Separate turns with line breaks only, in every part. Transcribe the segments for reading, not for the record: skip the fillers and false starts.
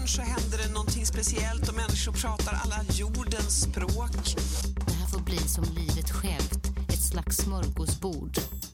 så händer det någonting speciellt och människor pratar alla jordens språk.
Det här får bli som livet självt, ett slags smörgåsbord.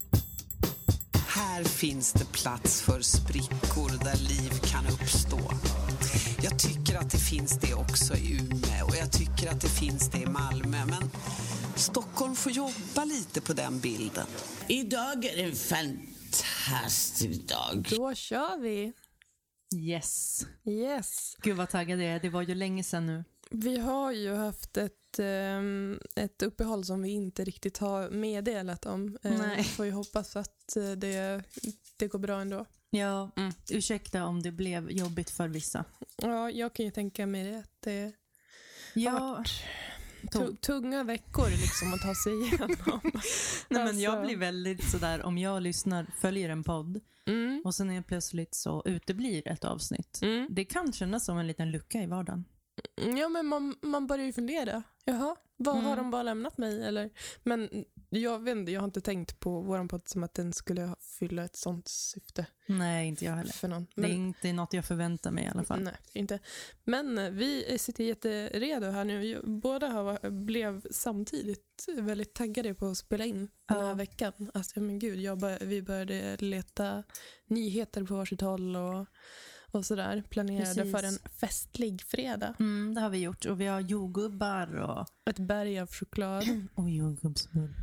Här finns det plats för sprickor där liv kan uppstå. Jag tycker att det finns det också i Umeå och jag tycker att det finns det i Malmö. Men Stockholm får jobba lite på den bilden.
Idag är en fantastisk dag.
Då kör vi.
Yes.
Yes.
Gud vad taggad jag är. Det var ju länge sedan nu.
Vi har ju haft ett uppehåll som vi inte riktigt har meddelat om.
Nej.
Får ju hoppas att det går bra ändå.
Ja, ursäkta om det blev jobbigt för vissa.
Ja, jag kan ju tänka mig det. Att det
Ja,
tunga veckor liksom att ta sig igenom.
nej, men jag blir väldigt sådär om jag följer en podd och sen är plötsligt så uteblir ett avsnitt. Det kan kännas som en liten lucka i vardagen.
Ja, men man börjar ju fundera. Jaha, vad har de bara lämnat mig? Eller? Men jag vet inte, jag har inte tänkt på våran podd som att den skulle fylla ett sånt syfte.
Nej, inte jag heller.
För någon.
Det är inte något jag förväntar mig i alla fall.
Nej, inte. Men vi sitter jätteredo här nu. Båda blev samtidigt väldigt taggade på att spela in den här veckan. Alltså, men gud, vi började leta nyheter på varsitt håll och sådär. Planerade
Precis.
för en festlig fredag.
Det har vi gjort. Och vi har jordgubbar och
Ett berg av choklad.
och jordgubbsmull.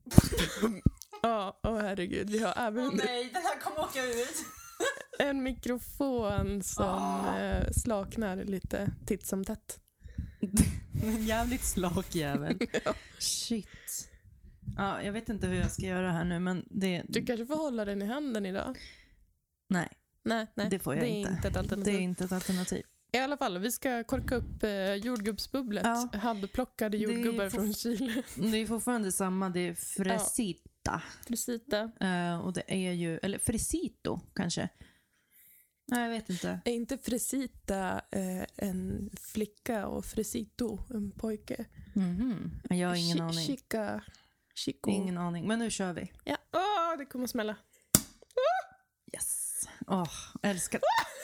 Ja, herregud. Vi har även
nej, den här kommer åka ut.
en mikrofon som slaknar lite titt som tätt.
En jävligt slak jävel.
Ja.
Shit. Ja, jag vet inte hur jag ska göra här nu, men det...
Du kanske får hålla den i handen idag.
Nej,
Nej,
det får jag
det är
inte.
inte ett alternativ.
Det är inte ett alternativ.
I alla fall, vi ska korka upp jordgubbsbubblet.
Ja.
Handplockade jordgubbar från Chile.
Det är fortfarande samma, det är fresita.
Fresita.
Och det är ju, eller fresito kanske. Nej, jag vet inte.
Är inte fresita en flicka och fresito en pojke?
Jag har ingen aning.
Chico.
Ingen aning, men nu kör vi.
Ja, det kommer att smälla.
Yes. Älskar.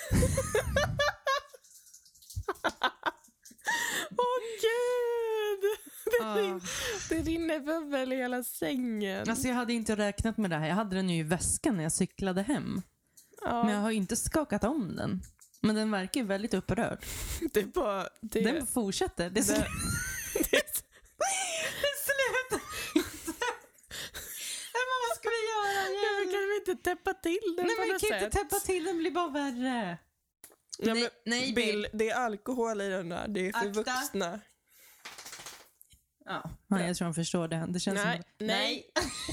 Gud! Det rinner bubbel i hela sängen.
Alltså jag hade inte räknat med det här. Jag hade den ju i väskan när jag cyklade hem.
Ja.
Men jag har inte skakat om den. Men den verkar ju väldigt upprörd.
Det är bara...
Den fortsätter. Det slutar inte. Men vad ska vi göra?
Ja, kan vi inte täppa till den
Nej,
på
men vi
något
kan
sätt?
inte täppa till, den blir bara värre.
Ja,
Nej,
men
nej,
Bill, det är alkohol i den där. Det är för
Akta.
vuxna.
Ja, jag tror han förstår det. Det känns
Nej,
som...
nej.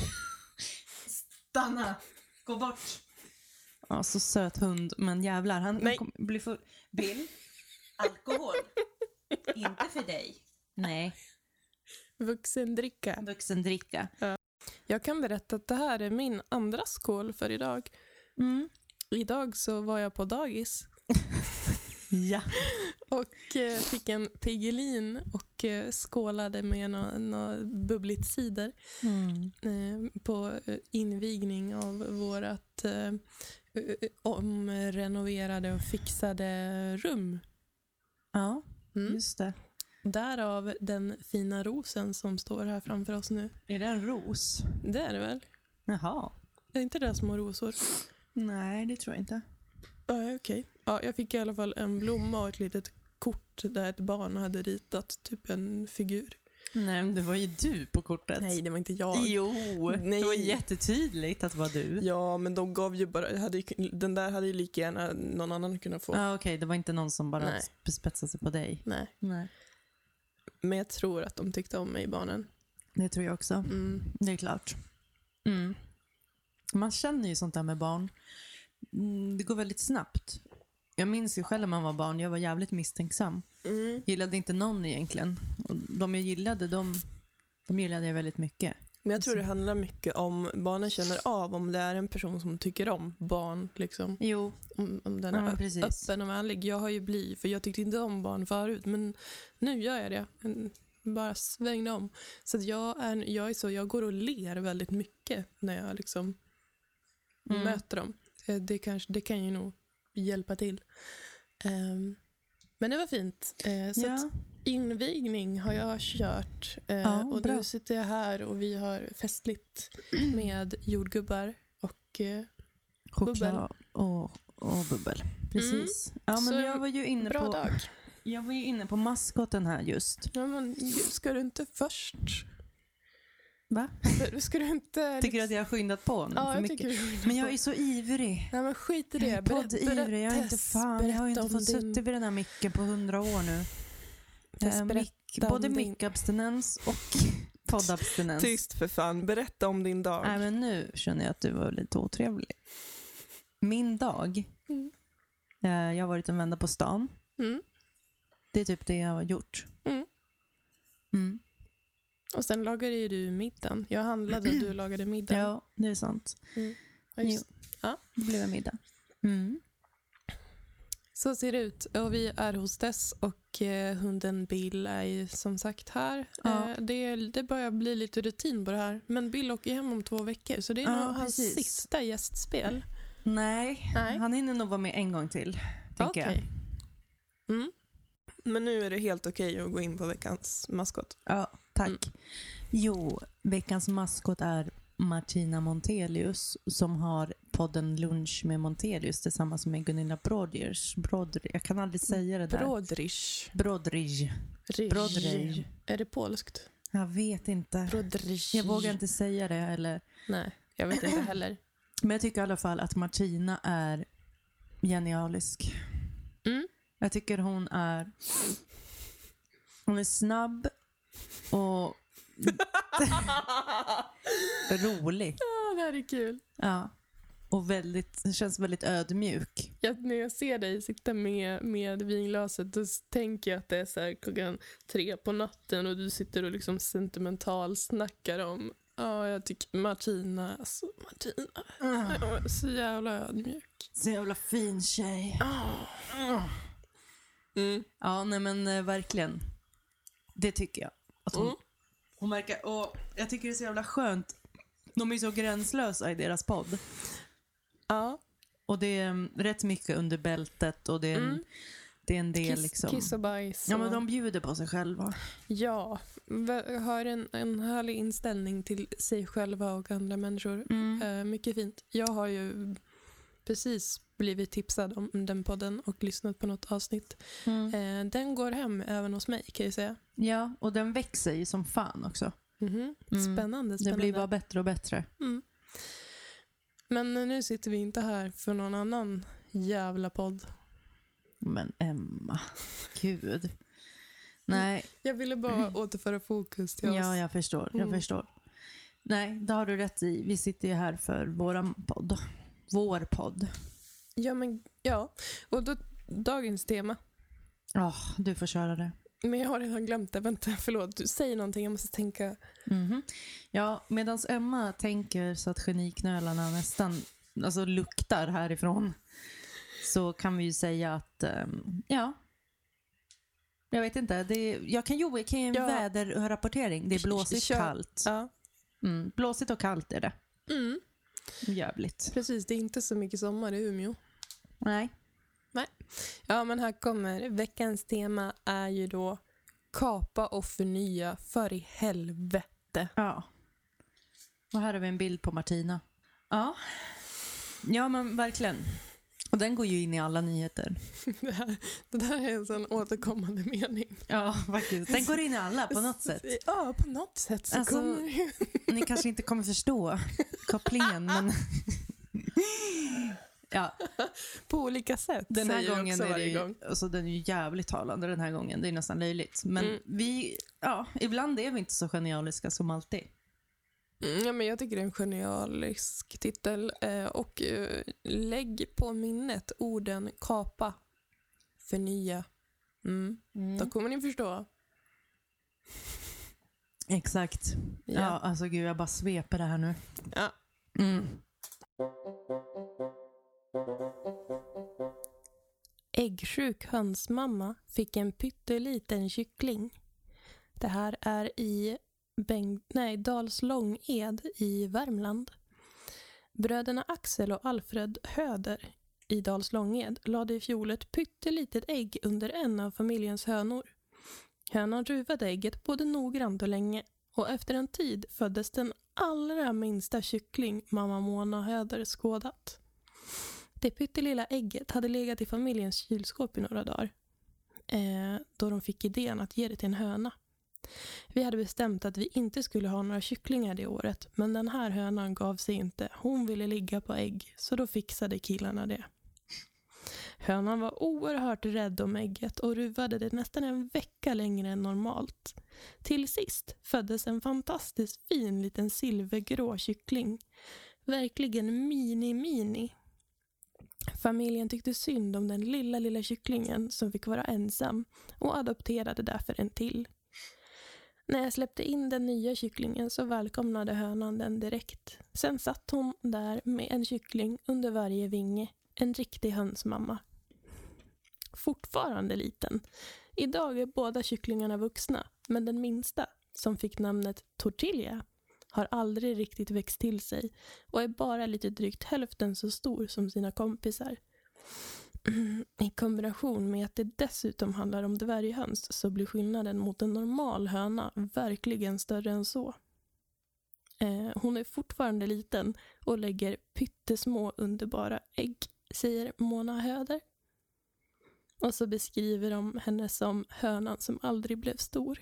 Stanna. Gå bort. Ja, så söt hund. Men jävlar, han kommer bli full. Bill, alkohol. Inte för dig. Nej,
Vuxendricka.
vuxendricka.
Jag kan berätta att det här är min andra skål för idag. Idag så var jag på dagis.
Ja.
Och fick en Piggelin och skålade med någon bubbligt cider på invigning av vårat omrenoverade och fixade rum.
Ja, just det.
Därav den fina rosen som står här framför oss nu.
Är det en ros?
Det är det väl?
Jaha.
Det är inte det små rosor?
Nej, det tror jag inte.
Ja, okej. Ja, jag fick i alla fall en blomma och ett litet kort där ett barn hade ritat typ en figur.
Nej, men det var ju du på kortet.
Nej, det var inte jag.
Jo,
Nej.
det var jättetydligt att det var du.
Ja, men de gav ju bara... Den där hade ju lika gärna någon annan kunnat få.
Ja, okej. Det var inte någon som bara spetsade sig på dig.
Nej.
Nej.
Men jag tror att de tyckte om mig, barnen.
Det tror jag också. Det är klart. Man känner ju sånt där med barn. Det går väldigt snabbt. Jag minns ju själv när man var barn. Jag var jävligt misstänksam. Gillade inte någon egentligen. Och de jag gillade, de gillade jag väldigt mycket.
Men jag tror det handlar mycket om barnen känner av om det är en person som tycker om barn liksom.
Jo.
Om den är öppen och vänlig. Jag har ju blivit, för jag tyckte inte om barn förut, men nu gör jag det. Bara svängde om. Så att jag går och ler väldigt mycket när jag liksom möter dem. Det kan ju nog hjälpa till. Men det var fint. Så att invigning har jag kört. Och
bra.
nu sitter jag här och vi har festligt med jordgubbar och bubbel.
Choklad och bubbel. Precis. Ja, men
Så
jag var ju inne
bra
på...
dag.
Jag var ju inne på maskoten här just.
Ja, men ska du inte först?
Va?
Ska du inte...
Tycker du att jag har skyndat på nu
Ja,
för
jag
mycket?
tycker
Men jag är så ivrig.
Nej, men skit i
Jag
det.
är poddivrig. Jag har inte fått
din...
suttit vid den här micken på 100 år nu.
Berätta
Både
om din...
mickabstinens och poddabstinens.
Tyst för fan, berätta om din dag.
Nej, men nu känner jag att du var lite otrevlig. Min dag. Jag har varit en vända på stan.
Mm.
Det är typ det jag har gjort. Mm.
Och sen lagade ju du middagen. Jag handlade och du lagade middagen.
Ja, det är sant.
Ja, just.
Det blev en middag.
Så ser det ut. Och vi är hos Tess och hunden Bill är ju som sagt här.
Ja.
Det börjar bli lite rutin på det här. Men Bill åker hem om 2 veckor. Så det är nog hans sista gästspel.
Nej, han hinner nog vara med en gång till, tänker jag.
Men nu är det helt okej att gå in på veckans maskot.
Ja, tack. Jo, veckans maskot är Martina Montelius som har podden Lunch med Montelius tillsammans med Gunilla Brodgers. Jag kan aldrig säga det där. Brodrige.
Är det polskt?
Jag vet inte.
Brodrige.
Jag vågar inte säga det eller.
Nej, jag vet inte heller.
Men jag tycker i alla fall att Martina är genialisk. Jag tycker hon är snabb och rolig.
Ja, det här är kul.
Ja. Och det känns väldigt ödmjuk.
När jag ser dig sitta med vinglaset, då tänker jag att det är så här 3:00 på natten och du sitter och liksom sentimental snackar om jag tycker Martina är så jävla ödmjuk.
Så jävla fin tjej. Ja, nej men verkligen. Det tycker jag. Att hon verkar, och jag tycker det är så jävla skönt. De är så gränslösa i deras podd.
Ja.
Och det är rätt mycket under bältet och det är en del liksom.
Kiss och bajs.
Ja, men de bjuder på sig själva.
Ja, har en härlig inställning till sig själva och andra människor. Mycket fint. Jag har ju precis blivit tipsad om den podden och lyssnat på något avsnitt. Den går hem även hos mig, kan jag säga.
Ja, och den växer ju som fan också.
Spännande.
Det blir bara bättre och bättre.
Men nu sitter vi inte här för någon annan jävla podd.
Men Emma, gud. Nej.
Jag ville bara återföra fokus till oss.
Ja, jag förstår. Nej, det har du rätt i. Vi sitter ju här för vår podd.
Ja, och då dagens tema.
Du får köra det.
Men jag har redan glömt det. Vänta, förlåt. Du säger någonting, jag måste tänka.
Ja, medan Emma tänker så att geniknölarna nästan luktar härifrån, så kan vi ju säga att jag vet inte. Jag kan ge en väderrapportering. Det är blåsigt, kallt.
Ja.
Blåsigt och kallt är det. Jävligt.
Precis, det är inte så mycket sommar i Umeå.
Nej.
Ja, men här kommer veckans tema är ju då kapa och förnya för i helvete.
Ja. Och här har vi en bild på Martina. Ja. Ja, men verkligen. Och den går ju in i alla nyheter.
Det där är en sån återkommande mening.
Ja, faktiskt. Den går in i alla på något sätt.
Ja, på något sätt så kommer
ni kanske inte kommer förstå kopplingen, men ja.
På olika sätt.
Den här
säger
gången
också
är det ju,
gång.
alltså, den är ju jävligt talande den här gången. Det är nästan löjligt. Men ibland är vi inte så genialiska som alltid.
Ja, men jag tycker det är en genialisk titel. Och lägg på minnet orden kapa, förnya. Då kommer ni förstå.
Exakt. Ja, alltså gud, jag bara sveper det här nu.
Ja. Äggsjuk hönsmamma fick en pytteliten kyckling. Det här är i Dals Långed i Värmland. Bröderna Axel och Alfred Höder i Dals Långed lade i fjol ett pyttelitet ägg under en av familjens hönor. Hönan ruvade ägget både noggrant och länge, och efter en tid föddes den allra minsta kyckling mamma Mona Höder skådat. Det pyttelilla ägget hade legat i familjens kylskåp i några dagar, då de fick idén att ge det till en höna. Vi hade bestämt att vi inte skulle ha några kycklingar det året, men den här hönan gav sig inte. Hon ville ligga på ägg, så då fixade killarna det. Hönan var oerhört rädd om ägget och ruvade det nästan en vecka längre än normalt. Till sist föddes en fantastiskt fin liten silvergrå kyckling. Verkligen mini. Familjen tyckte synd om den lilla kycklingen som fick vara ensam och adopterade därför en till. När jag släppte in den nya kycklingen så välkomnade hönan den direkt. Sen satt hon där med en kyckling under varje vinge. En riktig hönsmamma. Fortfarande liten. Idag är båda kycklingarna vuxna, men den minsta, som fick namnet Tortilla, har aldrig riktigt växt till sig och är bara lite drygt hälften så stor som sina kompisar. I kombination med att det dessutom handlar om dvärghöns så blir skillnaden mot en normal höna verkligen större än så. Hon är fortfarande liten och lägger pyttesmå underbara ägg, säger Mona Höder. Och så beskriver de henne som hönan som aldrig blev stor.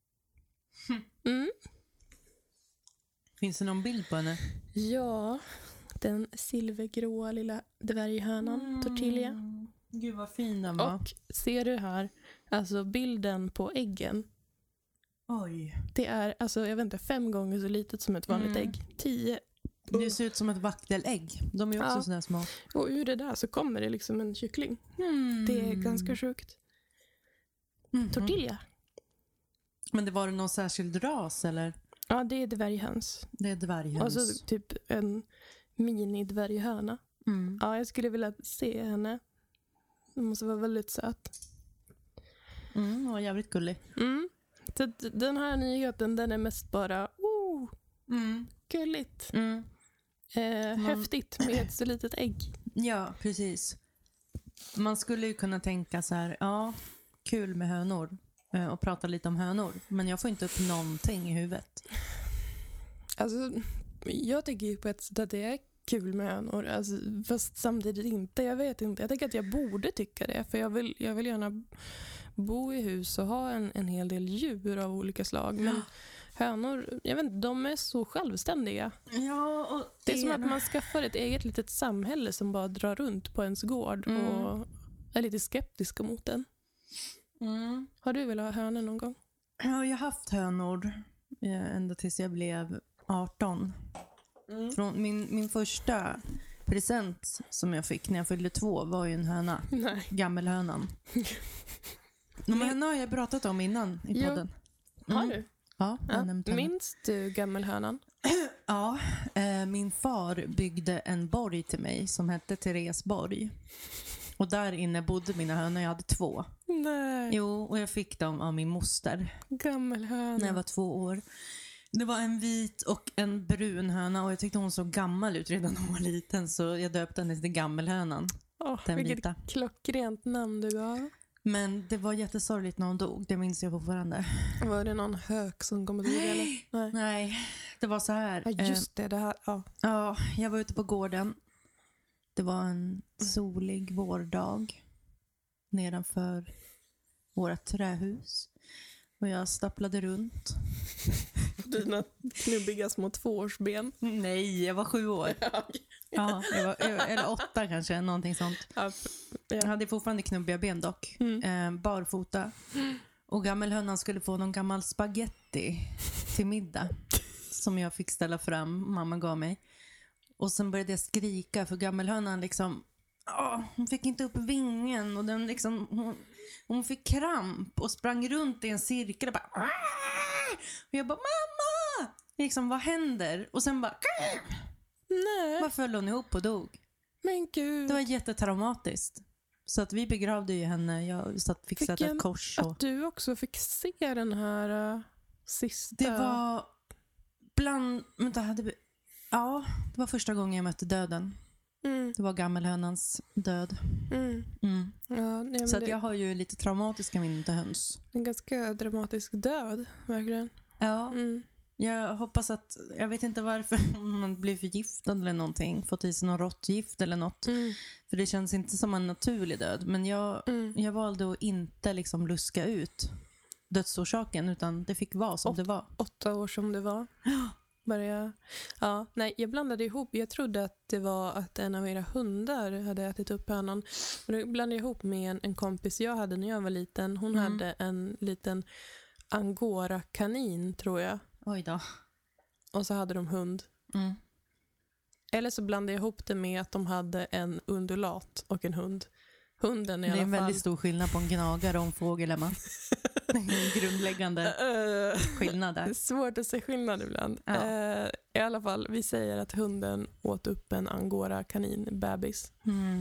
Finns det någon bild på henne?
Ja, den silvergråa lilla dvärghönan, Tortilla.
Gud vad fin den var.
Och ser du här, alltså bilden på äggen.
Oj.
Det är, alltså jag vet inte, 5 gånger så litet som ett vanligt ägg. 10.
Det ser ut som ett vaktelägg. De är ju också sådär små.
Och ur det där så kommer det liksom en kyckling. Det är ganska sjukt. Tortilla.
Men det var någon särskild ras eller?
Ja, det är dvärghöns.
Det är dvärghöns.
Och så typ en mini-dvärghöna. Ja, jag skulle vilja se henne. Den måste vara väldigt söt.
Hon var jävligt gullig.
Så den här nyheten, den är mest bara gulligt. Häftigt med ett så litet ägg.
Ja, precis. Man skulle ju kunna tänka så här, ja, kul med hönor och prata lite om hönor. Men jag får inte upp någonting i huvudet.
Alltså, jag tycker ju på ett sätt att det är kul med hönor. Alltså, fast samtidigt inte. Jag vet inte. Jag tänker att jag borde tycka det. För jag vill gärna bo i hus och ha en hel del djur av olika slag. Men hönor, jag vet inte, de är så självständiga.
Ja, och
det är som att man skaffar ett eget litet samhälle som bara drar runt på ens gård och är lite skeptiska mot den. Har du velat ha hönor någon gång?
Ja, jag har haft hönor ända tills jag blev 18. Från min första present som jag fick när jag fyllde 2 var ju en höna.
Nej.
Gammelhönan. Men henne har jag pratat om innan i podden.
Har du?
Ja, jag nämnde henne.
Minns du gammelhönan?
Ja, min far byggde en borg till mig som hette Teresborg. Och där inne bodde mina hönor. Jag hade 2.
Nej.
Jo, och jag fick dem av min moster.
Gammelhöna.
När jag var 2 år. Det var en vit och en brun höna. Och jag tyckte hon såg gammal ut redan när hon var liten. Så jag döpte henne till Gammelhönan. Den
vilket
vita.
klockrent namn du gav.
Men det var jättesorgligt när hon dog. Det minns jag fortfarande.
Var det någon hök som kom och dog eller?
Nej, det var så här.
Ja, just det här. Ja.
Ja, jag var ute på gården. Det var en solig vårdag nedanför vårt trähus. Och jag stapplade runt.
Dina knubbiga små 2-årsben.
Nej, jag var 7 år. Ja, eller 8 kanske, någonting sånt. Jag hade fortfarande knubbiga ben dock. Barfota. Och gammelhönan skulle få någon gammal spaghetti till middag. Som jag fick ställa fram, mamma gav mig. Och sen började jag skrika för gammelhönan liksom... hon fick inte upp vingen och den liksom... Hon fick kramp och sprang runt i en cirkel och bara... Och jag bara, mamma! Liksom, vad händer? Och sen bara...
Nej.
Bara föll hon ihop och dog.
Men gud.
Det var jättetraumatiskt. Så att vi begravde ju henne. Jag fick sätta ett kors. Och...
Att du också fick se den här sista...
Det var bland... Ja, det var första gången jag mötte döden. Det var gammelhönans död.
Ja, nej, men
Så att jag har ju lite traumatiska minnen till höns.
en ganska dramatisk död, verkligen.
Ja, jag hoppas att, jag vet inte varför man blir förgiftad eller någonting, fått i sig någon råttgift eller något. För det känns inte som en naturlig död. Men jag valde att inte liksom luska ut dödsorsaken, utan det fick vara som det var.
8 år som det var. Jag blandade ihop. Jag trodde att det var att en av era hundar hade ätit upp hönan. Men det blandade jag ihop med en kompis jag hade när jag var liten. Hon hade en liten angora-kanin, tror jag.
Oj då.
Och så hade de hund. Eller så blandade jag ihop det med att de hade en undulat och en hund. Hunden i alla fall.
Det är en väldigt stor skillnad på en gnagare och en fågel, Emma. En grundläggande skillnad där.
Det är svårt att se skillnad ibland.
Ja.
I alla fall, vi säger att hunden åt upp en angora-kanin-bebis.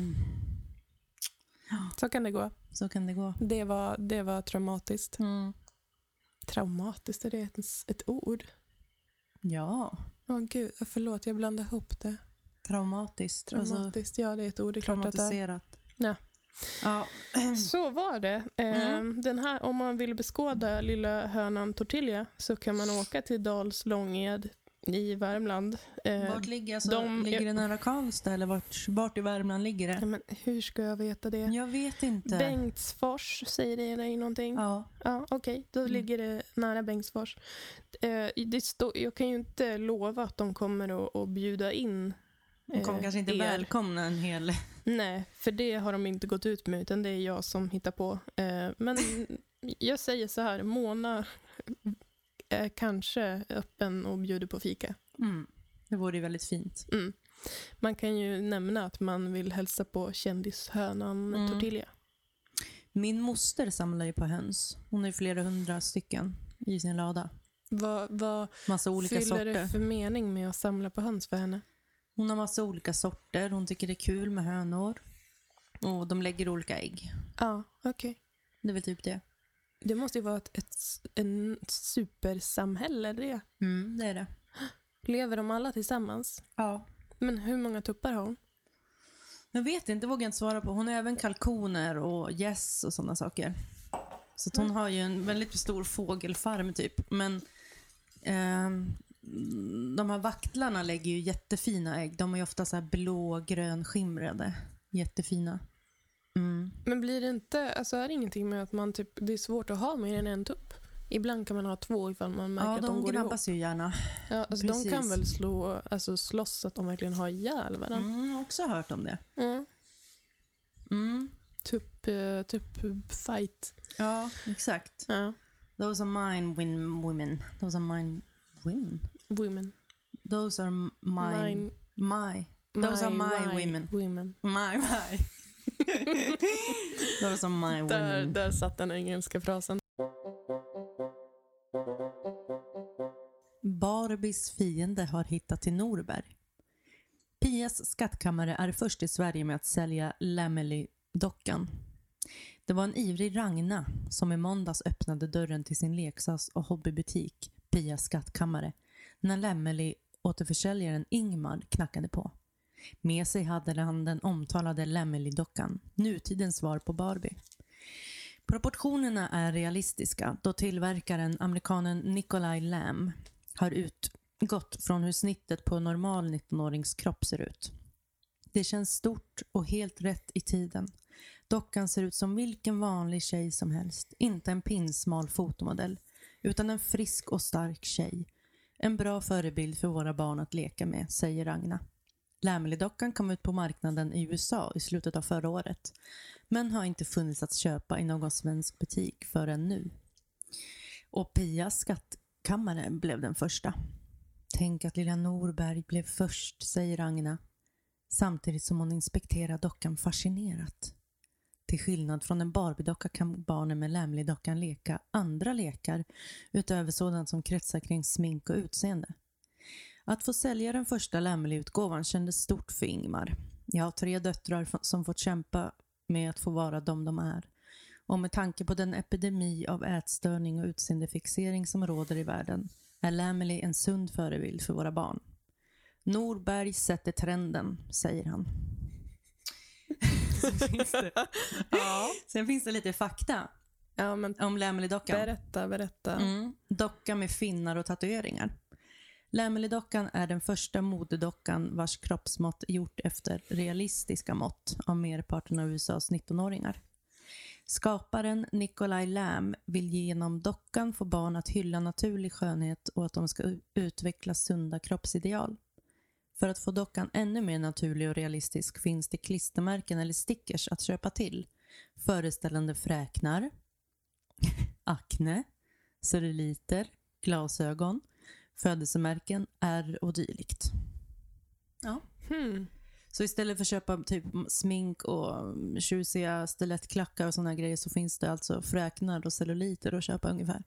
Så kan det gå.
Så kan det gå.
Det var traumatiskt. Traumatiskt, är det ett ord?
Ja.
Gud, förlåt, jag blandade ihop det.
Traumatiskt.
Traumatiskt, ja, det är ett ord. Det är klart att det är.
Traumatiserat.
Ja.
Ja.
Så var det. Den här, om man vill beskåda lilla hönan Tortilla så kan man åka till Dals Långed i Värmland.
Vart ligger ligger det nära Karlstad eller vart i Värmland ligger det?
Ja, men hur ska jag veta det?
Jag vet inte.
Bengtsfors, säger det dig någonting?
Ja.
Ja, okej. Då ligger det nära Bengtsfors. Jag kan ju inte lova att de kommer att bjuda in.
De kommer kanske inte välkomna en hel...
Nej, för det har de inte gått ut med, utan det är jag som hittar på. Men jag säger så här, Mona är kanske öppen och bjuder på fika.
Det vore väldigt fint.
Man kan ju nämna att man vill hälsa på kändishönan Tortilla.
Min moster samlar ju på höns. Hon har flera 100 stycken i sin lada.
Vad
massa olika
fyller det
sorter.
för mening med att samla på höns för henne?
Hon har massa olika sorter. Hon tycker det är kul med hönor. Och de lägger olika ägg.
Ja, okej.
Det är väl typ det.
Det måste ju vara en supersamhälle, det.
Det är det.
Lever de alla tillsammans?
Ja.
Men hur många tuppar har hon?
Jag vet inte, vågar inte svara på. Hon har även kalkoner och gäss och sådana saker. Så att hon har ju en väldigt stor fågelfarm typ. Men de här vaktlarna lägger ju jättefina ägg. De är ju ofta så här blå-grön skimrade. Jättefina.
Men blir det inte, alltså är det ingenting med att man typ, det är svårt att ha mer än en tupp? Ibland kan man ha 2 ifall man märker att de går ihop.
Ja, de grabbas ju gärna.
Ja, alltså de kan väl slåss så att de verkligen har ihjäl varandra.
Jag har också hört om det.
Typ fight.
Ja, exakt.
Ja.
Those are mine women. Those are mine women. Those are mine. Those are my women. My. Those are my women.
Där satt den engelska frasen.
Barbies fiende har hittat till Norberg. Pias skattkammare är först i Sverige med att sälja Lammely-dockan. Det var en ivrig Ragna som i måndags öppnade dörren till sin leksaks- och hobbybutik Pias skattkammare när Lammely-återförsäljaren Ingmar knackade på. Med sig hade han den omtalade Lammely-dockan, nutidens svar på Barbie. Proportionerna är realistiska då tillverkaren amerikanen Nikolaj Lamb har utgått från hur snittet på en normal 19-årings kropp ser ut. Det känns stort och helt rätt i tiden. Dockan ser ut som vilken vanlig tjej som helst, inte en pinsmal fotomodell, utan en frisk och stark tjej. En bra förebild för våra barn att leka med, säger Ragna. Lammely-dockan kom ut på marknaden i USA i slutet av förra året, men har inte funnits att köpa i någon svensk butik förrän nu. Och Pias skattkammare blev den första. Tänk att lilla Norberg blev först, säger Ragna, samtidigt som hon inspekterar dockan fascinerat. Till skillnad från en Barbie-docka kan barnen med Lammely-dockan leka andra lekar utöver sådant som kretsar kring smink och utseende. Att få sälja den första Lammely-utgåvan kändes stort för Ingmar. Jag har 3 döttrar som fått kämpa med att få vara de är. Och med tanke på den epidemi av ätstörning och utseendefixering som råder i världen är Lammely en sund förebild för våra barn. Norberg sätter trenden, säger han. Sen finns det lite fakta
Ja, men
om Lämmelidockan.
berätta.
Docka med finnar och tatueringar. Lämmelidockan är den första modedockan vars kroppsmått gjort efter realistiska mått av merparten av USAs 19-åringar. Skaparen Nikolaj Lam vill genom dockan få barn att hylla naturlig skönhet och att de ska utveckla sunda kroppsideal. För att få dockan ännu mer naturlig och realistisk finns det klistermärken eller stickers att köpa till. Föreställande fräknar, akne, celluliter, glasögon, födelsemärken, ärr och dylikt. Ja. Så istället för att köpa typ smink och tjusiga stilettklackar och såna grejer så finns det alltså fräknar och celluliter att köpa ungefär.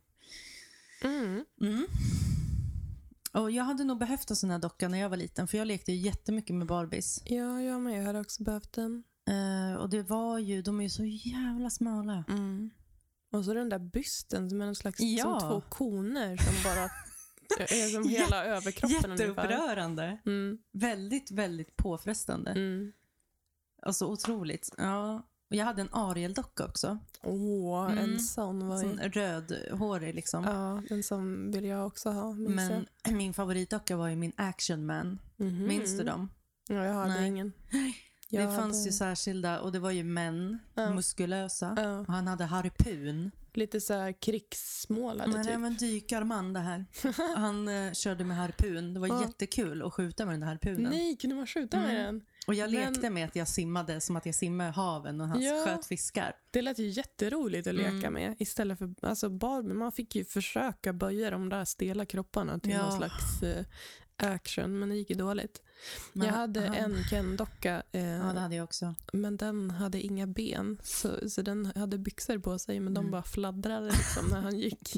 Och jag hade nog behövt en sån här docka när jag var liten, för jag lekte ju jättemycket med Barbies.
Ja, jag hade också behövt den.
Och det var ju, de är ju så jävla smala.
Och så den där bysten som är en slags
Ja.
som 2 koner som bara är som hela överkroppen ungefär.
Jätteupprörande. Väldigt, väldigt påfrestande. Alltså otroligt. Ja. Och jag hade en Ariel-docka också.
En sån var
Sån rödhårig liksom.
Ja, den som vill jag också ha.
Men min favoritdocka var ju min Action Man. Minns du dem?
Ja, jag hade ingen.
Det fanns ju särskilda, och det var ju män, muskulösa. Och han hade harpun.
Lite så här krigsmålade
Nej,
typ.
men dykarman det här. Han körde med harpun. Det var jättekul att skjuta med den där harpunen.
Nej, kunde man skjuta med den?
Och jag lekte med att jag simmade som att jag simmade i haven och han sköt fiskar.
Det lät ju jätteroligt att leka med. Istället för, alltså Barbie, man fick ju försöka böja de där stela kropparna till någon slags action, men det gick ju dåligt.
Men,
jag hade en Ken-docka.
Ja, det hade jag också.
Men den hade inga ben. Så den hade byxor på sig, men de bara fladdrade liksom när han gick.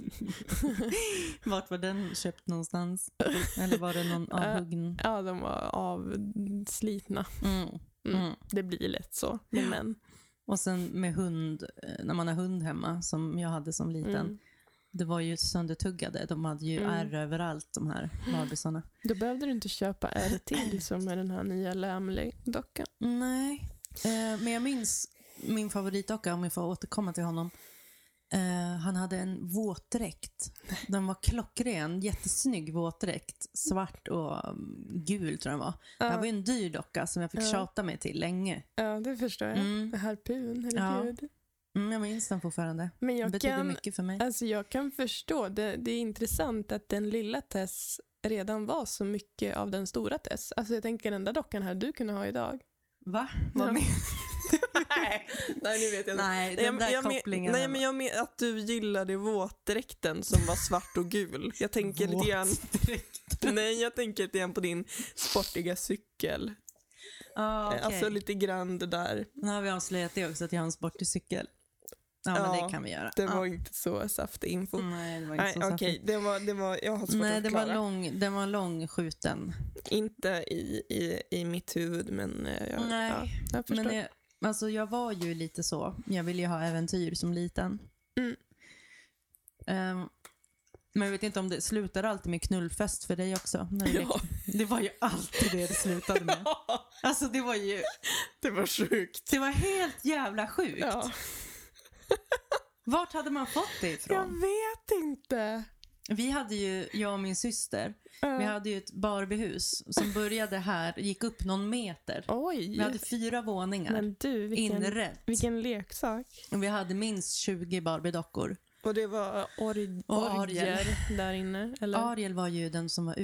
Vart var den köpt någonstans? Eller var det någon avhuggen?
Ja, de var avslitna. Det blir lätt så med män.
Och sen med hund, när man har hund hemma, som jag hade som liten. Det var ju söndertuggade. De hade ju ärr överallt, de här Barbiesarna.
Då behövde du inte köpa ärr till som med den här nya Lämmelidockan.
Nej. Men jag minns min favoritdocka, om jag får återkomma till honom. Han hade en våtdräkt. Den var klockren, jättesnygg våtdräkt. Svart och gul tror jag var. Det här var ju en dyr docka som jag fick tjata mig till länge.
Ja, det förstår jag. Harpun, herregud.
Ja. Jag minns den fortfarande.
Men
det betyder mycket för mig.
Alltså jag kan förstå. Det är intressant att den lilla Tess redan var så mycket av den stora Tess. Alltså jag tänker den där dockan här du kunde ha idag.
Va? Vad menar
Nej, nu vet jag inte.
Nej, den där kopplingen.
Nej, men jag menar att du gillade våtdräkten som var svart och gul. Jag tänker lite grann. Nej, jag tänker lite grann på din sportiga cykel.
Okay.
Alltså lite grann det där.
Nu har vi avslöjat det också, att jag har en sportig cykel. Ja, men det kan vi göra.
Det var inte så saftig info.
Nej, det var inte så saftig.
Okej, det var jag har svårt
Nej,
att förklara.
den var lång skjuten.
Inte i mitt huvud, men jag förstår.
Men alltså jag var ju lite så. Jag ville ju ha äventyr som liten. Men jag vet inte om det slutar alltid med knullfest för dig också. Det var ju alltid det slutade med. Alltså det var ju...
Det var sjukt.
Det var helt jävla sjukt.
Ja.
Vart hade man fått det ifrån?
Jag vet inte.
Vi hade ju, jag och min syster, vi hade ju ett Barbiehus som började här, gick upp någon meter.
Oj.
Vi hade 4 våningar.
Men du, vilken leksak.
Och vi hade minst 20 Barbie-dockor.
Och det var
Orger där inne, eller?
Ariel var ju den som var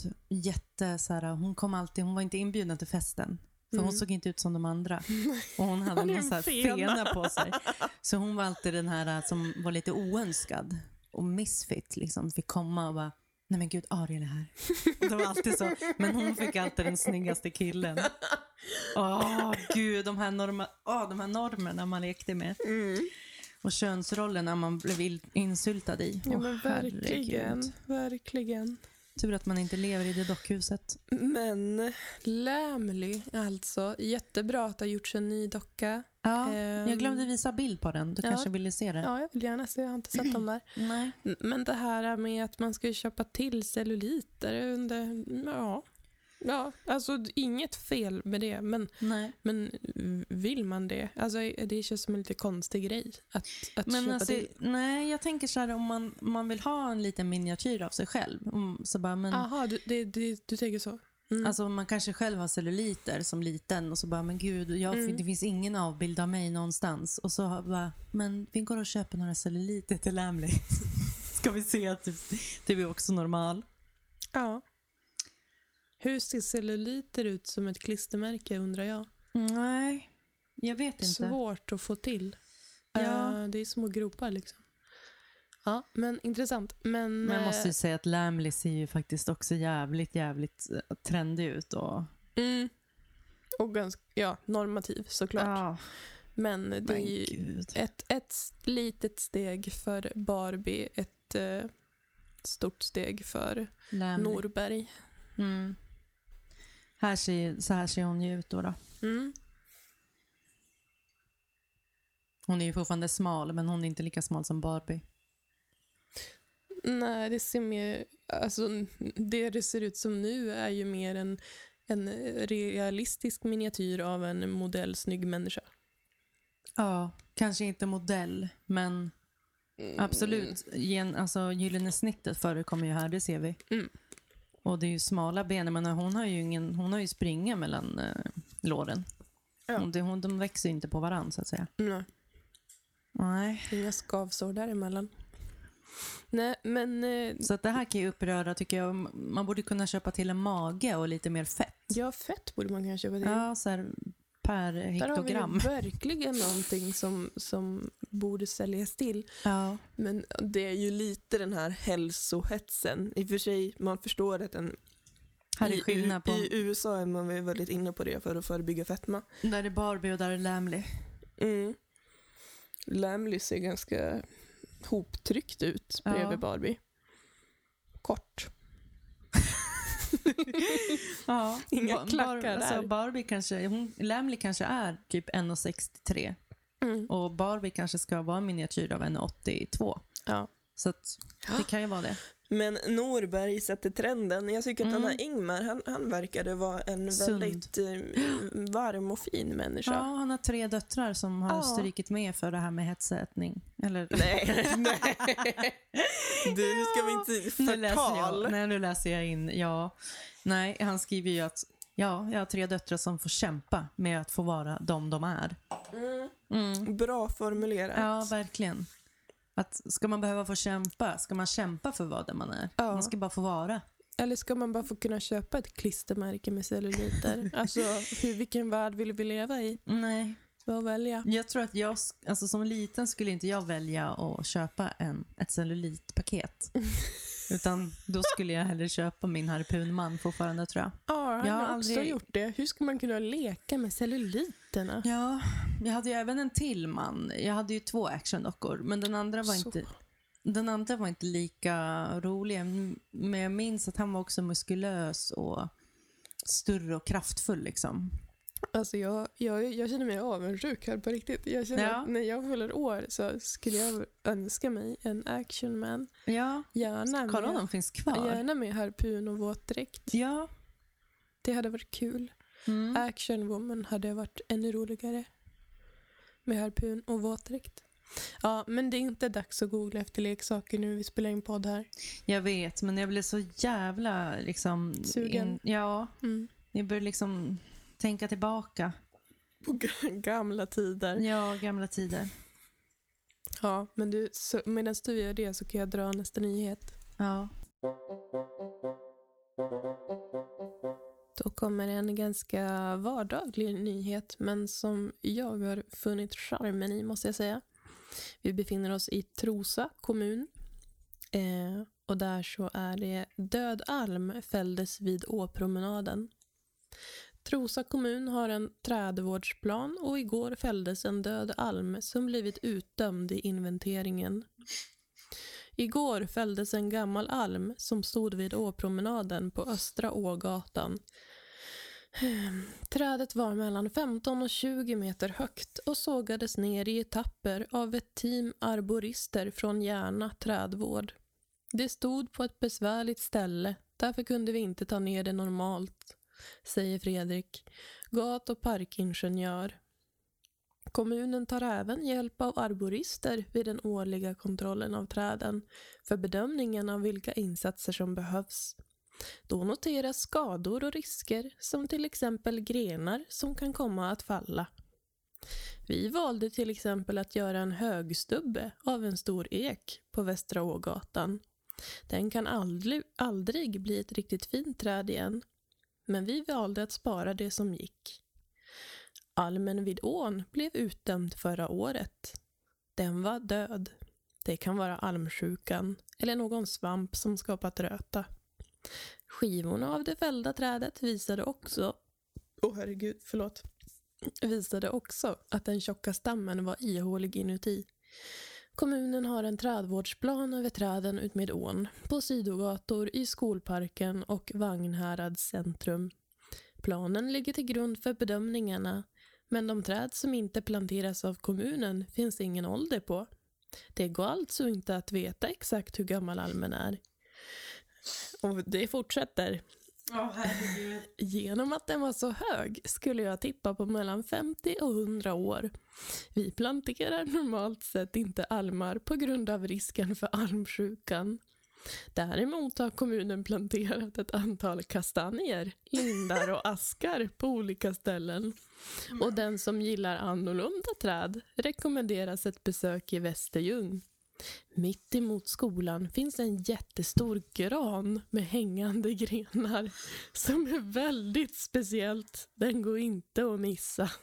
hon var inte inbjuden till festen. För hon såg inte ut som de andra. Och hon hade en så här fena på sig. Så hon var alltid den här som var lite oönskad. Och misfit liksom. Fick komma och bara, nej men gud, Ariel är här. Det var alltid så. Men hon fick alltid den snyggaste killen. Gud, de här normerna man lekte med. Och könsrollerna man blev insyltad i.
Ja, men verkligen.
Tur att man inte lever i det dockhuset.
Men Lämli, alltså. Jättebra att det har gjorts en ny docka.
Ja, jag glömde visa bild på den. Du kanske ville se det.
Ja, jag vill gärna se. Jag har inte sett dem där.
Nej.
Men det här med att man ska köpa till celluliter. Ja, alltså inget fel med det, men vill man det? Alltså det känns som en lite konstig grej att
Men
köpa
alltså,
det.
nej, jag tänker så här, om man vill ha en liten miniatyr av sig själv, så bara, men
Jaha, du tänker så. Mm.
alltså man kanske själv har celluliter som liten och så bara, men gud, det finns ingen avbild av mig någonstans, och så bara, men vi går och köper några celluliter till Lamley. Ska vi se att det blir också normal.
Ja. Hur ser celluliter ut som ett klistermärke, undrar jag?
Nej, jag vet inte.
Svårt att få till.
Ja.
Det är små gropar liksom. Ja, men intressant. Men
jag måste ju säga att Lamley ser ju faktiskt också jävligt trendig ut.
Och ganska normativ såklart.
Ja.
Men det är ju ett litet steg för Barbie, ett stort steg för
Lamley.
Norberg.
Mm. Så här ser hon ju ut då.
Mm.
Hon är ju fortfarande smal, men hon är inte lika smal som Barbie.
Nej, det ser mer... Alltså, det ser ut som nu är ju mer en realistisk miniatyr av en modellsnygg människa.
Ja, kanske inte modell, men absolut. Alltså, gyllene snittet förekommer ju här, det ser vi.
Mm.
Och det är ju smala ben, men hon har ju springa mellan låren.
Ja.
Och de växer ju inte på varann, så att säga. Nej.
Inga skavsår däremellan. Nej, men...
Så att det här kan ju uppröra, tycker jag. Man borde kunna köpa till en mage och lite mer fett.
Ja, fett borde man kunna köpa till.
Ja, så här per hektogram.
Där har vi verkligen någonting som borde säljas till.
Ja.
Men det är ju lite den här hälsohetsen. I och för sig, man förstår att
Här är skillnad på...
I USA är man väldigt inne på det för att förebygga fetma.
Där är Barbie och där är Lamley.
Lamley ser ganska hoptryckt ut bredvid Barbie. Kort.
Ja,
Inga klackar där.
Alltså Barbie Lamley kanske är typ 1,63. Och Barbie kanske ska vara en miniatyr av 1,82.
Ja.
Så att det kan ju vara det.
Men Norberg sätter trenden. Jag tycker att den här Ingmar, han verkade vara en väldigt varm och fin människa.
Ja, han har 3 döttrar som har strykit med för det här med hetsätning. Eller...
Nej. Du, nu ska vi inte förtal.
Nu läser jag in. Ja. Nej, han skriver ju att jag har 3 döttrar som får kämpa med att få vara de är.
Bra formulerat.
Ja, verkligen. Att ska man behöva få kämpa? Ska man kämpa för vad man är?
Ja.
Man ska bara få vara.
Eller ska man bara få kunna köpa ett klistermärke med celluliter? Alltså, vilken värld vill vi leva i?
Nej.
Vad välja?
Jag tror att som liten skulle inte jag välja att köpa ett cellulitpaket. Utan då skulle jag hellre köpa min harpunman fortfarande, tror jag.
Ja, jag har också gjort det. Hur ska man kunna leka med celluliterna?
Ja, jag hade ju även en till man. Jag hade ju 2 actiondockor, men den andra var inte lika rolig. Men jag minns att han var också muskulös och större och kraftfull liksom.
Alltså jag känner mig avundsjuk här på riktigt. Jag känner att när jag fyller år så skulle jag önska mig en Action Man.
Ja, kolla om de finns kvar.
Gärna med harpun och våtdräkt.
Ja.
Det hade varit kul. Action Woman hade varit ännu roligare. Med harpun och våtdräkt. Ja, men det är inte dags att googla efter leksaker nu. Vi spelar in podd här.
Jag vet, men jag blev så jävla liksom...
Sugen.
Jag började liksom tänka tillbaka.
På gamla tider.
Ja, gamla tider.
Ja, men medan du gör det så kan jag dra nästa nyhet.
Ja.
Då kommer en ganska vardaglig nyhet, men som jag har funnit charmen i, måste jag säga. Vi befinner oss i Trosa kommun. Och där så är det död alm fälldes vid Åpromenaden. Trosa kommun har en trädvårdsplan och igår fälldes en död alm som blivit utdömd i inventeringen. Igår fälldes en gammal alm som stod vid Åpromenaden på Östra Ågatan. Trädet var mellan 15 och 20 meter högt och sågades ner i etapper av ett team arborister från Järna trädvård. Det stod på ett besvärligt ställe, därför kunde vi inte ta ner det normalt. säger Fredrik, gat- och parkingenjör. Kommunen tar även hjälp av arborister vid den årliga kontrollen av träden för bedömningen av vilka insatser som behövs. Då noteras skador och risker som till exempel grenar som kan komma att falla. Vi valde till exempel att göra en högstubbe av en stor ek på Västra Ågatan. Den kan aldrig bli ett riktigt fint träd igen, men vi valde att spara det som gick. Almen vid ån blev utdömd förra året. Den var död. Det kan vara almsjukan eller någon svamp som skapat röta. Skivorna av det fällda trädet visade också att den tjocka stammen var ihålig inuti. Kommunen har en trädvårdsplan över träden utmed ån, på sidogator, i skolparken och Vagnhärads centrum. Planen ligger till grund för bedömningarna, men de träd som inte planteras av kommunen finns ingen ålder på. Det går alltså inte att veta exakt hur gammal almen är. Och det fortsätter.
Herregud.
Genom att den var så hög skulle jag tippa på mellan 50 och 100 år. Vi planterar normalt sett inte almar på grund av risken för almsjukan. Däremot har kommunen planterat ett antal kastanjer, lindar och askar på olika ställen. Och den som gillar annorlunda träd rekommenderas ett besök i Västerljung. Mitt emot skolan finns en jättestor gran med hängande grenar som är väldigt speciellt. Den går inte att missa.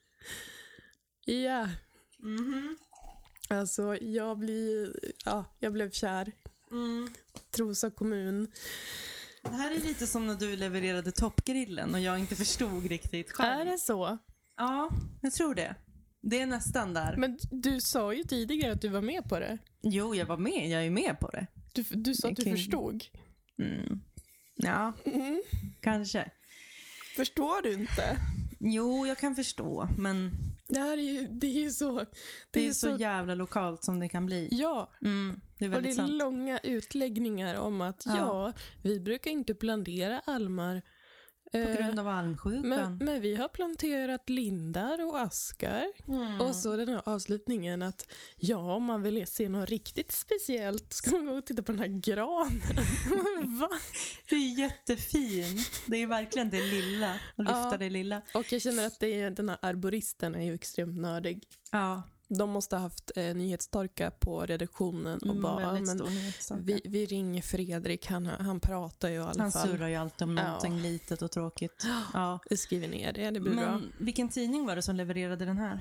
Ja. Alltså jag blev kär. Trosa kommun.
Det här är lite som när du levererade toppgrillen och jag inte förstod riktigt själv.
Är det så?
Ja, jag tror det. Det är nästan där.
Men du sa ju tidigare att du var med på det.
Jo, jag var med. Jag är med på det.
Du sa att du förstod.
Ja, kanske.
Förstår du inte?
Jo, jag kan förstå, men
Det är ju så.
det är så jävla lokalt som det kan bli.
Ja,
Det är
och det
väldigt
är
sant.
långa utläggningar om att vi brukar inte plantera almar.
På grund av almsjukan.
Men vi har planterat lindar och askar. Och så den här avslutningen att om man vill se något riktigt speciellt ska man gå och titta på den här granen. Va?
Det är jättefint. Det är verkligen det lilla. Och lyfta det lilla.
Och jag känner att den här arboristen är ju extremt nördig.
Ja.
De måste ha haft nyhetstorka på redaktionen och bara,
väldigt
men
stor nyhetstorka.
vi ringer Fredrik, han pratar ju i alla fall.
Han surrar ju alltid om någonting litet och tråkigt. Ja.
Vi skriver ner det blir bra.
Men vilken tidning var det som levererade den här?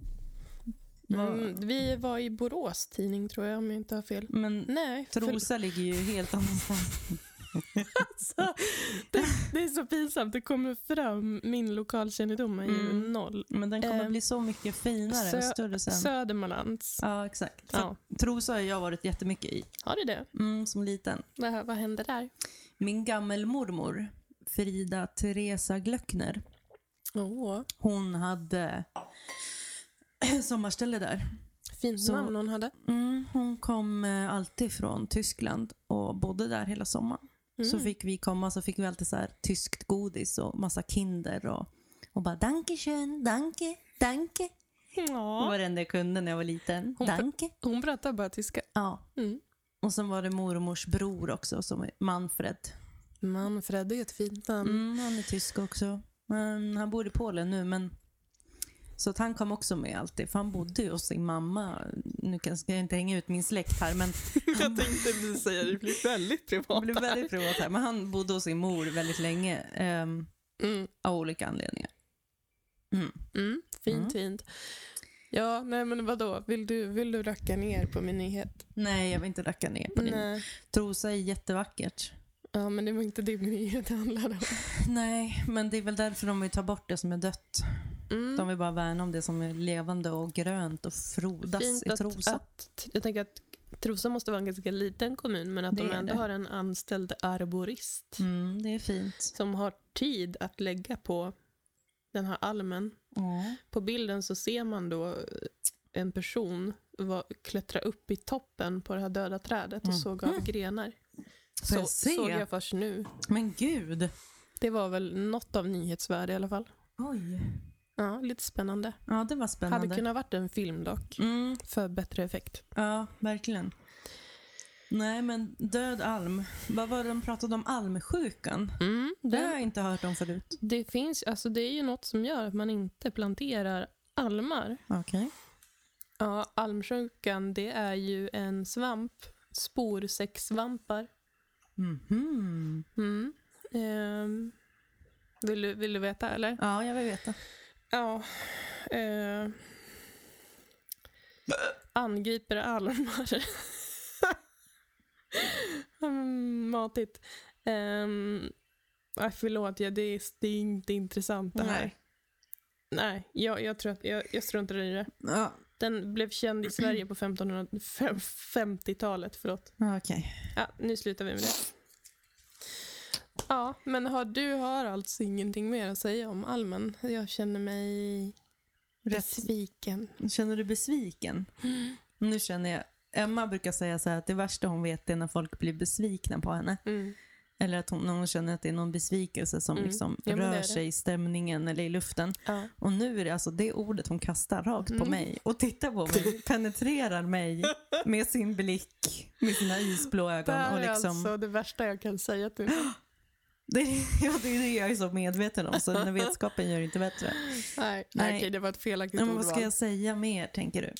Vi var i Borås tidning tror jag, om jag inte har fel.
Men
Nej,
Trosa ligger ju helt annanstans.
alltså, det är så pinsamt. Det kommer fram, min lokalkännedom är ju noll.
Men den kommer bli så mycket finare och större sen.
Södermanlands.
Ja, exakt.
Ja.
Trosa har jag varit jättemycket i.
Har du det?
Som liten.
Vad händer där?
Min gammelmormor, Frida Teresa Glöckner, hon hade sommarställe där.
Fint namn hon hade.
Hon kom alltid från Tyskland och bodde där hela sommaren. Så fick vi komma, så fick vi alltid så här tyskt godis och massa Kinder och bara dankeschön, danke.
Ja.
Det var den där kunden när jag var liten. Danke.
Hon pratar bara tyska.
Ja. Och sen var det mormors bror också som är Manfred.
Manfred är ett fint namn.
Han är tysk också. Men han bor i Polen nu, men så att han kom också med alltid. För han bodde ju hos sin mamma. Nu ska jag inte hänga ut min släkt här, men
jag tänkte du säga det blir väldigt privat.
Det blir väldigt privat här. Men han bodde hos sin mor väldigt länge. Av olika anledningar.
Fint. Ja, nej men vadå? Vill du racka ner på min nyhet?
Nej, jag vill inte racka ner på din. Trosa är jättevackert.
Ja, men det var inte det min nyhet handlade om.
Nej, men det är väl därför de vill ta bort det som är dött. De vill bara värna om det som är levande och grönt och frodas
fint
i Trosa.
Jag tänker att Trosa måste vara en ganska liten kommun, men att de ändå har en anställd arborist.
Det är fint.
Som har tid att lägga på den här almen. På bilden så ser man då en person klättra upp i toppen på det här döda trädet och såg av grenar. Såg jag först nu.
Men gud,
Det var väl något av nyhetsvärde i alla fall.
Oj.
Ja, lite spännande.
Ja, det var spännande.
Hade kunnat varit en film dock. För bättre effekt.
Ja, verkligen. Nej, men död alm. Vad var det de pratade om? Almsjukan? Det har jag inte hört om förut.
Det finns, alltså det är ju något som gör att man inte planterar almar.
Okej.
Ja, almsjukan, det är ju en svamp. Sporsäcksvampar. Vill du veta, eller?
Ja, jag vill veta.
Ja. Angriper almar. Matigt. Förlåt, det är inte intressant det här. Nej, jag tror att jag struntar i det.
Ja.
Den blev känd i Sverige på 1550-talet, förlåt.
Okej.
Ja, nu slutar vi med det. Ja, men du har alltså ingenting mer att säga om almen? Jag känner mig besviken.
Känner du besviken? Nu känner jag... Emma brukar säga så här att det värsta hon vet är när folk blir besvikna på henne. Eller att hon känner att det är någon besvikelse som liksom rör sig i stämningen eller i luften. Ja. Och nu är det alltså det ordet hon kastar rakt på mig och tittar på mig, penetrerar mig med sin blick, med sina isblå ögon.
Det här
och liksom...
är alltså det värsta jag kan säga till mig.
Det är det jag är så medveten om, så den vetskapen gör inte bättre.
Nej. Okej, det var ett felaktigt ord.
Vad ska jag säga mer, tänker du?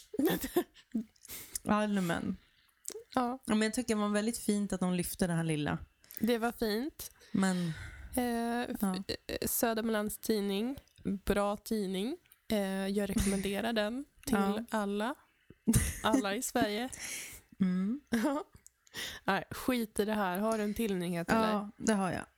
Allmän. Ja. Men jag tycker det var väldigt fint att de lyfte det här lilla.
Det var fint.
Men
Södermanlands tidning, bra tidning. Jag rekommenderar den till alla i Sverige. Nej, skit i det här. Har du en till nyhet eller?
Ja, det har jag.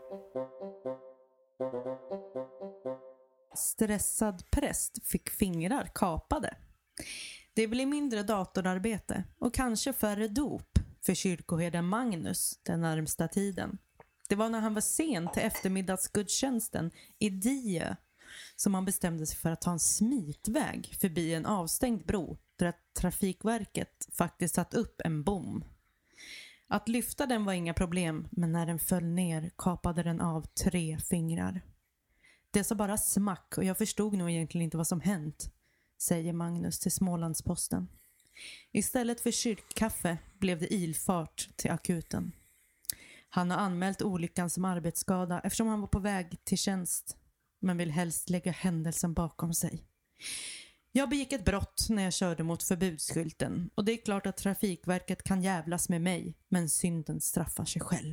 Stressad präst fick fingrar kapade. Det blir mindre datorarbete och kanske färre dop för kyrkoherden Magnus den närmsta tiden. Det var när han var sen till eftermiddagsgudstjänsten i Diö som han bestämde sig för att ta en smitväg förbi en avstängd bro där Trafikverket faktiskt satt upp en bom. Att lyfta den var inga problem, men när den föll ner kapade den av 3 fingrar. Det sa bara smack och jag förstod nog egentligen inte vad som hänt, säger Magnus till Smålandsposten. Istället för kyrkkaffe blev det ilfart till akuten. Han har anmält olyckan som arbetsskada eftersom han var på väg till tjänst, men vill helst lägga händelsen bakom sig. Jag begick ett brott när jag körde mot förbudsskylten och det är klart att Trafikverket kan jävlas med mig, men synden straffar sig själv.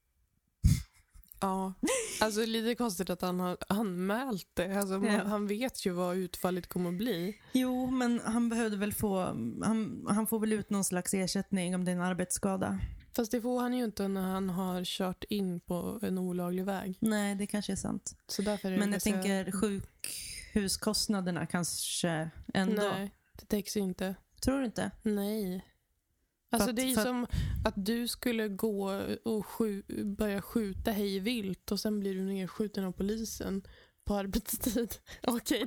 Ja, alltså lite konstigt att han har anmält det. Alltså, han vet ju vad utfallet kommer att bli.
Jo, men han behövde väl han får väl ut någon slags ersättning om det är en arbetsskada.
Fast det får han ju inte när han har kört in på en olaglig väg.
Nej, det kanske är sant.
Så därför är
men jag tänker sjukhuskostnaderna kanske ändå.
Nej, det täcks inte.
Tror du inte?
Nej. Alltså det är som att du skulle gå och börja skjuta hej vilt och sen blir du nedskjuten av polisen på arbetstid. Okej,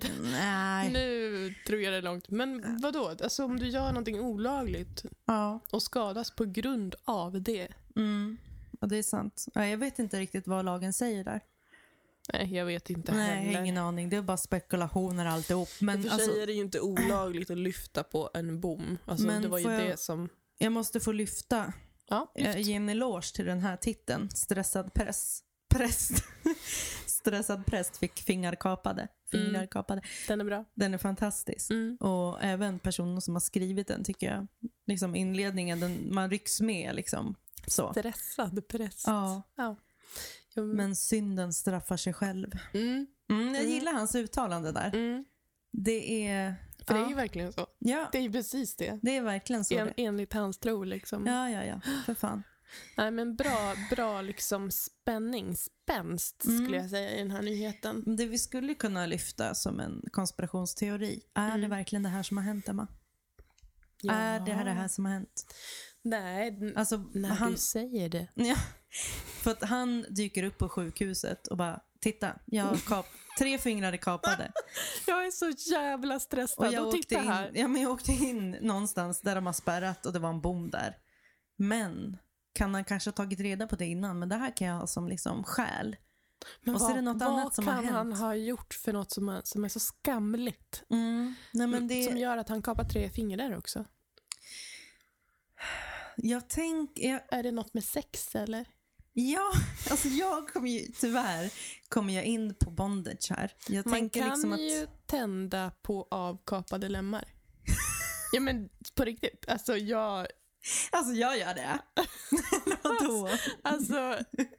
nu tror jag det är långt. Men vadå? Alltså om du gör någonting olagligt och skadas på grund av det.
Ja, det är sant. Ja, jag vet inte riktigt vad lagen säger där.
Nej, jag vet inte
heller.
Nej,
ingen aning. Det är bara spekulationer alltihop. Men
för sig är det ju inte olagligt att lyfta på en bom. Alltså det var ju det som...
Jag måste få lyfta. Ge en eloge till den här titeln. Stressad präst. Stressad präst fick fingrar kapade.
Den är bra.
Den är fantastisk. Och även personen som har skrivit den tycker jag. Liksom inledningen, man rycks med liksom. Så.
Stressad präst.
Ja. Men synden straffar sig själv. Jag gillar hans uttalande där. Det är...
För det är ju verkligen så.
Ja.
Det är ju precis det.
Det är verkligen så.
Enligt hans tro liksom.
Ja. För fan.
Nej, men bra liksom spänst skulle jag säga i den här nyheten.
Det vi skulle kunna lyfta som en konspirationsteori. Är det verkligen det här som har hänt, Emma? Ja. Är det här som har hänt?
Nej,
alltså,
när du säger det.
Ja, för att han dyker upp på sjukhuset och bara, titta, jag har 3 fingrar är kapade.
Jag är så jävla stressad.
Och jag åkte in någonstans där de har spärrat och det var en bom där. Men kan han kanske ha tagit reda på det innan? Men det här kan jag ha som liksom skäl.
Men
och så är det något annat som har hänt.
Vad kan han ha gjort för något som är så skamligt?
Nej, men det...
Som gör att han kapar 3 fingrar också.
Är
det något med sex eller?
Ja, alltså tyvärr kommer jag in på bondage här.
Man kan ju tända på avkapade lemmar. Ja, men på riktigt. Alltså jag
gör det. Vadå?
Alltså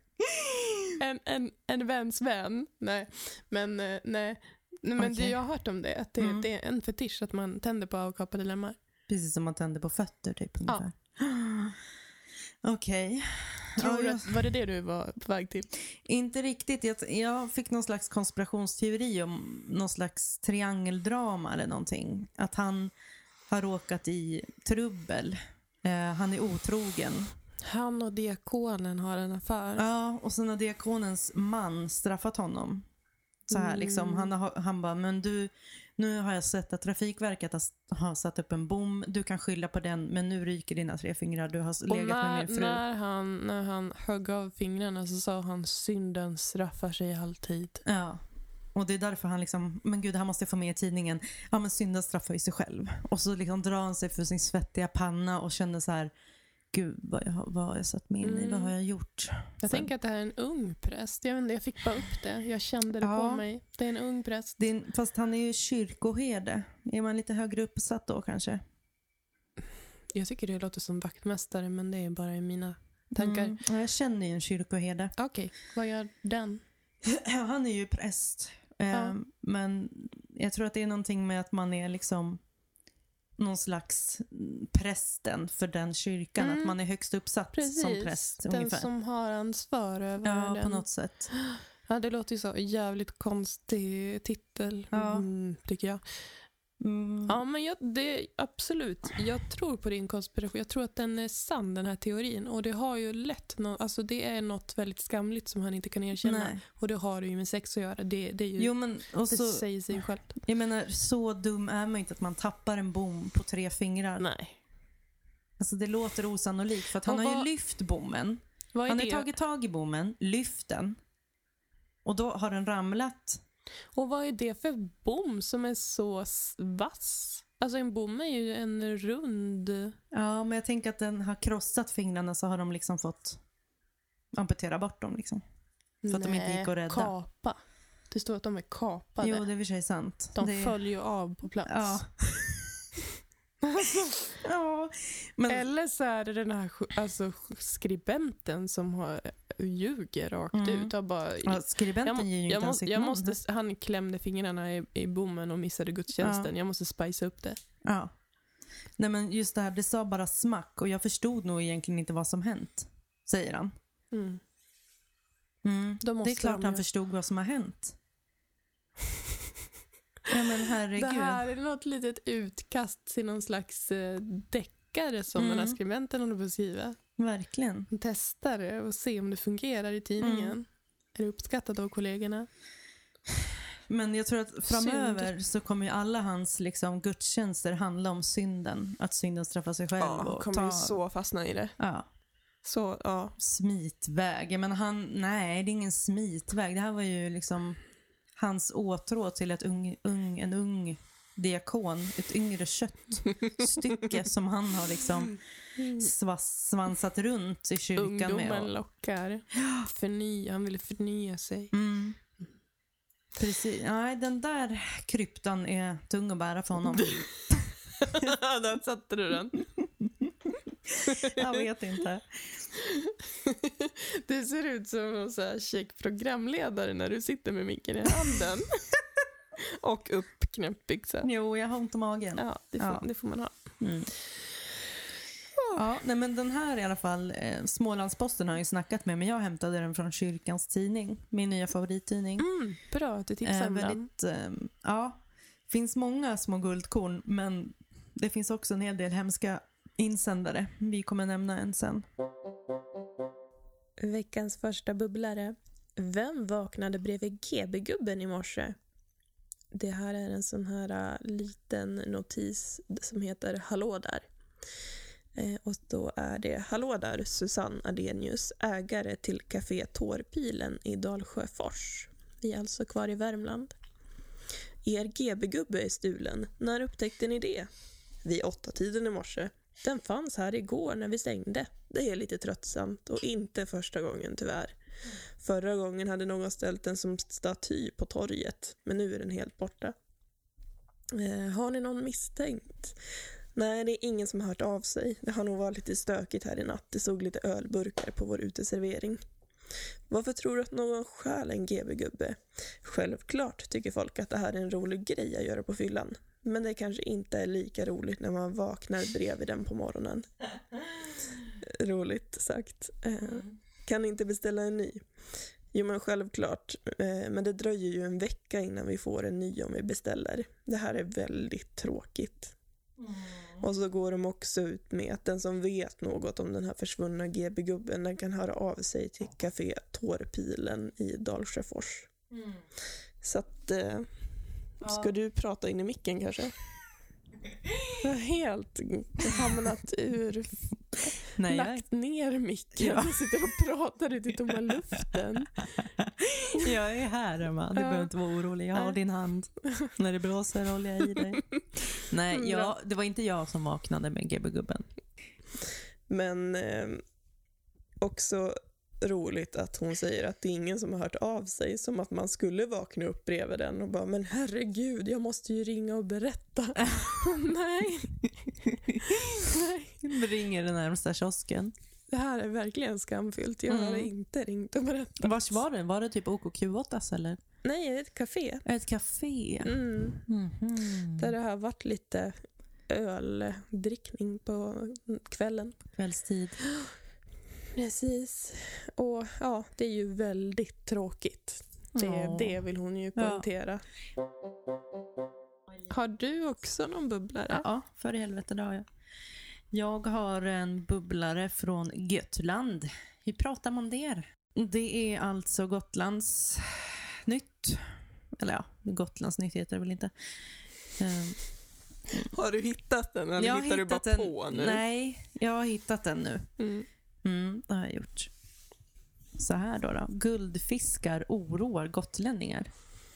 en väns vän. Nej. Men
Okay.
det jag har hört om det, att det är en fetisch att man tänder på avkapade lemmar.
Precis som man tänder på fötter typ ungefär.
Ja.
Okej.
Var det du var på väg till?
Inte riktigt. Jag fick någon slags konspirationsteori om någon slags triangeldrama eller någonting. Att han har råkat i trubbel. Han är otrogen. Han
och diakonen har en affär.
Ja, och sen har diakonens man straffat honom. Så här liksom, han bara, men nu har jag sett att Trafikverket har satt upp en bom. Du kan skylla på den, men nu ryker dina 3 fingrar. Du har legat med min fru.
När han högg av fingrarna så sa han, synden straffar sig alltid.
Ja, och det är därför han liksom, men gud, han måste få med i tidningen. Ja, men synden straffar ju sig själv. Och så liksom drar han sig för sin svettiga panna och känner så här, gud, vad har jag satt med i? Vad har jag gjort?
Jag tänker att det här är en ung präst. Jag vet inte, jag fick bara upp det. Jag kände det på mig. Det är en ung präst.
Fast han är ju kyrkoherde. Är man lite högre uppsatt då kanske?
Jag tycker det låter som vaktmästare, men det är bara i mina tankar.
Ja, jag känner ju en kyrkoherde.
Okej, vad gör den?
Han är ju präst. Men jag tror att det är någonting med att man är liksom någon slags prästen för den kyrkan, att man är högst uppsatt som präst.
Den
ungefär.
som har ansvar över den.
Ja, på något sätt.
Ja, det låter ju så jävligt konstig titel, tycker jag. Ja, men absolut. Jag tror på din konspiration. Jag tror att den är sann, den här teorin. Och det har ju alltså det är något väldigt skamligt som han inte kan erkänna.
Nej.
Och det har det ju med sex att göra. Det är ju, det säger sig självt.
Jag menar, så dum är man inte att man tappar en bom på 3 fingrar.
Nej.
Alltså det låter osannolikt, för att han har ju lyft bommen. Han har tagit tag i bommen, lyft den. Och då har den ramlat.
Och vad är det för bom som är så vass? Alltså en bom är ju en rund...
Ja, men jag tänker att den har krossat fingrarna, så har de liksom fått amputera bort dem liksom. För att de inte gick att rädda.
Kapa. Det står att de är kapade.
Jo, det är för sig sant.
De följer ju av på plats.
Ja. Ja, men...
Eller så är det den här skribenten som ljuger rakt ut. Och bara,
skribenten ger ju inte sitt namn.
Han klämde fingrarna i bommen och missade gudstjänsten. Jag måste spicea upp det.
Ja. Nej, men just det här, det sa bara smack. Och jag förstod nog egentligen inte vad som hänt, säger han. Det är klart han förstod vad som har hänt. Ja, men herregud.
Det här är något litet utkast till någon slags deckare som den här skribenten håller på att skriva.
Verkligen.
Testar det och se om det fungerar i tidningen. Är det uppskattat av kollegorna?
Men jag tror att framöver så kommer ju alla hans liksom gudstjänster handla om synden. Att synden straffar sig själv.
Ja, han kommer ju så fastna i det.
Ja.
Så, ja.
Smitväg. Men nej, det är ingen smitväg. Det här var ju liksom hans åtrå till en ung diakon. Ett yngre köttstycke som han har liksom svansat runt i kyrkan.
Ungdomen lockar. Han ville förnya sig.
Precis. Nej, den där kryptan är tung att bära för honom.
Där satte du den.
Jag vet inte.
Det ser ut som en så här check programledare när du sitter med micken i handen. Och uppknäppt byxa.
Jo, jag har ont i magen.
Ja, det får man ha.
Ja, nej, men den här i alla fall, Smålandsposten har ju snackat med, men jag hämtade den från Kyrkans tidning, min nya favorittidning.
Bra att du tipsar om den.
Finns många små guldkorn, men det finns också en hel del hemska insändare. Vi kommer nämna en sen.
Veckans första bubblare. Vem vaknade bredvid GB-gubben i morse? Det här är en sån här liten notis som heter Hallå där. Och då är det: hallå där, Susanne Adenius, ägare till Café Tårpilen i Dalsjöfors. Vi är alltså kvar i Värmland. Er GB-gubbe är stulen. När upptäckte ni det? Vid 8-tiden i morse. Den fanns här igår när vi stängde. Det är lite tröttsamt och inte första gången tyvärr. Förra gången hade någon ställt den som staty på torget, men nu är den helt borta. Har ni någon misstänkt? Nej, det är ingen som har hört av sig. Det har nog varit lite stökigt här i natt. Det stod lite ölburkar på vår uteservering. Varför tror du att någon stjäl en GB-gubbe? Självklart tycker folk att det här är en rolig grej att göra på fyllan. Men det kanske inte är lika roligt när man vaknar bredvid den på morgonen. Roligt sagt. Kan inte beställa en ny? Jo, men självklart. Men det dröjer ju en vecka innan vi får en ny om vi beställer. Det här är väldigt tråkigt. Och så går de också ut med att den som vet något om den här försvunna GB-gubben, den kan höra av sig till Café Tårpilen i Dalsjöfors. Så att ska du prata in i micken kanske? Jag har helt hamnat ur.
Nej,
lagt ner micken.
Ja.
Jag sitter och pratar ut i tomma luften.
Jag är här, Emma. Du behöver inte vara orolig. Jag har din hand. När det blåser håller jag i dig. Nej, det var inte jag som vaknade med GB-gubben.
Men också roligt att hon säger att det är ingen som har hört av sig, som att man skulle vakna upp bredvid den och bara, men herregud, jag måste ju ringa och berätta. Nej.
Ringer den närmsta kiosken.
Det här är verkligen skamfyllt. Jag har inte ringt och berättat.
Vars var det? Var det typ OKQ8 eller?
Nej, ett café.
Ett café?
Där det har varit lite öldrickning på kvällen.
Kvällstid.
Precis. Och ja, det är ju väldigt tråkigt. Det vill hon ju poängtera. Har du också någon bubblare?
Ja, för i helvete det har jag. Jag har en bubblare från Götland. Hur pratar man där? Det är alltså Gotlands nytt. Eller ja, Gotlands nytt heter det väl inte.
Har du hittat den eller hittar du bara på nu?
Nej, jag har hittat den nu. Det har jag gjort. Så här då. Guldfiskar oroar gotlänningar.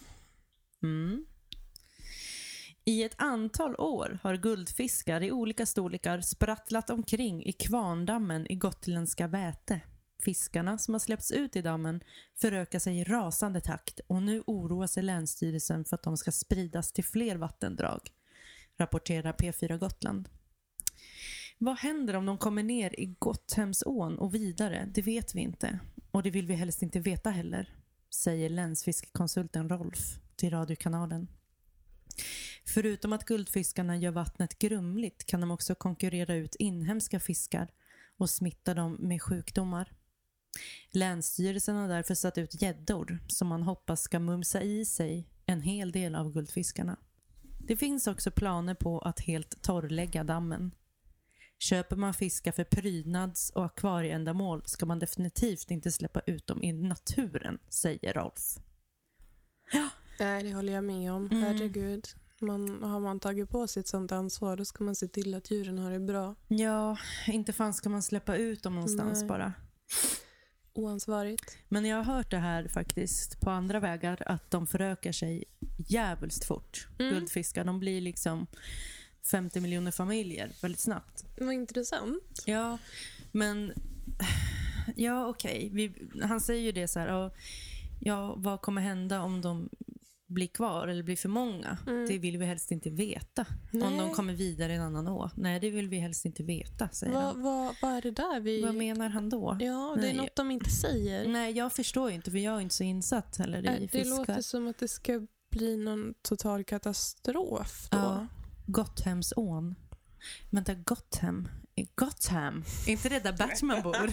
I ett antal år har guldfiskar i olika storlekar sprattlat omkring i Kvarndammen i gotländska Väte. Fiskarna som har släppts ut i dammen förökar sig i rasande takt och nu oroar sig Länsstyrelsen för att de ska spridas till fler vattendrag, rapporterar P4 Gotland. Vad händer om de kommer ner i Gotthemsån och vidare? Det vet vi inte. Och det vill vi helst inte veta heller, säger länsfiskekonsulten Rolf till radiokanalen. Förutom att guldfiskarna gör vattnet grumligt kan de också konkurrera ut inhemska fiskar och smitta dem med sjukdomar. Länsstyrelsen har därför satt ut gäddor som man hoppas ska mumsa i sig en hel del av guldfiskarna. Det finns också planer på att helt torrlägga dammen. Köper man fiskar för prydnads- och akvarieändamål ska man definitivt inte släppa ut dem i naturen, säger Rolf. Ja.
Nej, det håller jag med om. Herregud. Har man tagit på sig ett sånt ansvar, då ska man se till att djuren har det bra.
Ja, inte fan ska man släppa ut dem någonstans. Nej. Bara.
Oansvarigt.
Men jag har hört det här faktiskt på andra vägar, att de förökar sig jävligt fort. Guldfiskar, de blir liksom 50 miljoner familjer väldigt snabbt.
Vad intressant.
Ja, men ja, okej. Han säger ju det så här, ja, vad kommer hända om de blir kvar eller blir för många? Det vill vi helst inte veta. Nej. Om de kommer vidare en annan å. Nej, det vill vi helst inte veta, säger han.
Vad är det där
Vad menar han då?
Ja, det är något de inte säger.
Nej, jag förstår inte, för jag är inte så insatt heller i fiskar.
Det låter som att det ska bli någon total katastrof då.
Ja, Gotthemsån. Vänta, Gotham. Är inte det där Batman bor?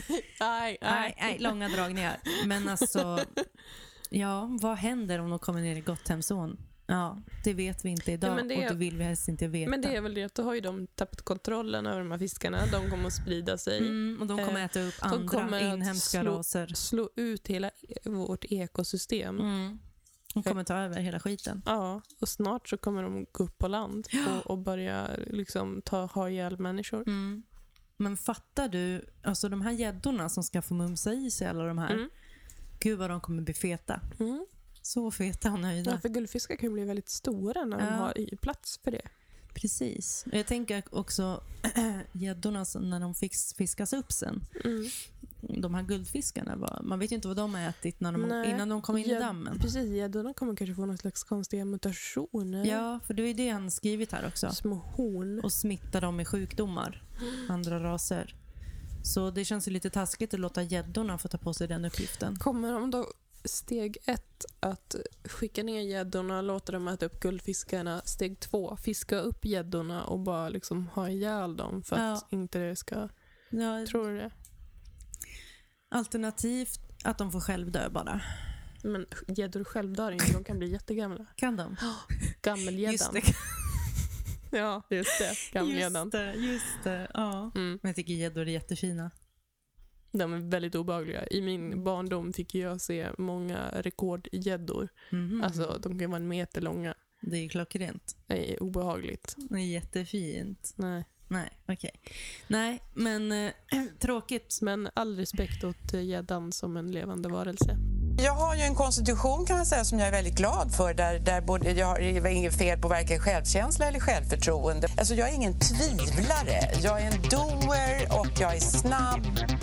Nej, långa dragningar. Men alltså, ja, vad händer om de kommer ner i Gotthemsån? Ja, det vet vi inte idag, och det vill vi helst inte veta.
Men det är väl det att då har ju de tappat kontrollen över de här fiskarna. De kommer att sprida sig.
Och de kommer att äta upp andra inhemska raser.
Slå ut hela vårt ekosystem.
Hon kommer ta över hela skiten.
Ja, och snart så kommer de gå upp på land och börja liksom ha ihjäl människor.
Mm. Men fattar du, alltså de här gäddorna som ska få mumsa i sig alla de här, gud vad de kommer bli feta.
Mm.
Så feta och nöjda.
Ja, för guldfiskar kan ju bli väldigt stora när de har plats för det.
Precis. Jag tänker också gäddorna när de fiskas upp sen. De här guldfiskarna, man vet ju inte vad de har ätit innan de kom in i dammen.
Precis, gäddorna kommer kanske få någon slags konstiga mutationer.
Ja, för det är det han skrivit här också.
Små horn.
Och smittar dem med sjukdomar. Andra raser. Så det känns ju lite taskigt att låta gäddorna få ta på sig den uppgiften.
Kommer de då steg 1 att skicka ner gäddorna, låta dem äta upp guldfiskarna? Steg 2, fiska upp gäddorna och bara liksom ha ihjäl dem för att inte det ska...
Ja,
tror du det?
Alternativt att de får själv dö bara.
Men gäddor själv dör inte, de kan bli jättegamla.
Kan de?
Gammelgäddan.
Just det.
Ja, just det. Gammelgäddan.
Just det. Ja. Men jag tycker gäddor är jättefina.
De är väldigt obehagliga. I min barndom fick jag se många rekordgäddor. Alltså, de kan vara 1 meter långa.
Det är klockrent.
Det är obehagligt.
Det är jättefint.
Nej,
okej. Nej, men tråkigt.
Men all respekt åt gäddan som en levande varelse.
Jag har ju en konstitution kan man säga som jag är väldigt glad för där både jag har inget fel på varken självkänsla eller självförtroende. Alltså jag är ingen tvivlare. Jag är en doer och jag är snabb.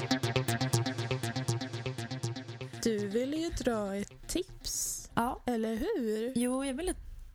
Du ville ju dra ett tips.
Ja.
Eller hur?
Jo, jag ville...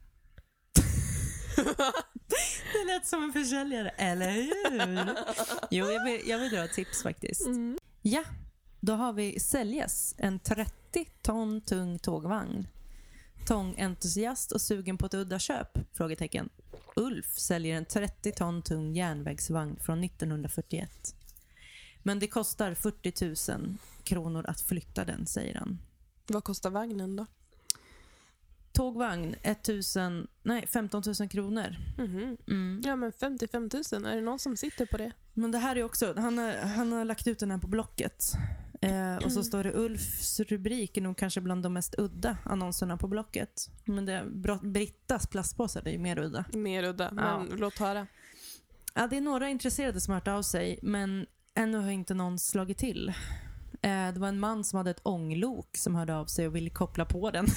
Det lät som en försäljare, eller hur? Jo, jag vill dra ett tips faktiskt. Ja, då har vi Säljes, en 30 ton tung tågvagn. Tångentusiast och sugen på ett udda köp? Frågetecken. Ulf säljer en 30 ton tung järnvägsvagn från 1941. Men det kostar 40 000 kronor att flytta den, säger han.
Vad kostar vagnen då?
Tågvagn 15 000 kronor.
Ja, men 55 000. Är det någon som sitter på det?
Men det här är också, han har lagt ut den här på Blocket. Och så står det Ulfs rubrik är nog kanske bland de mest udda annonserna på Blocket. Men det Brittas plastpåsar, det är mer udda.
Mer udda, men låt höra.
Ja, det är några intresserade som har hört av sig, men ännu har inte någon slagit till. Det var en man som hade ett ånglok som hörde av sig och ville koppla på den.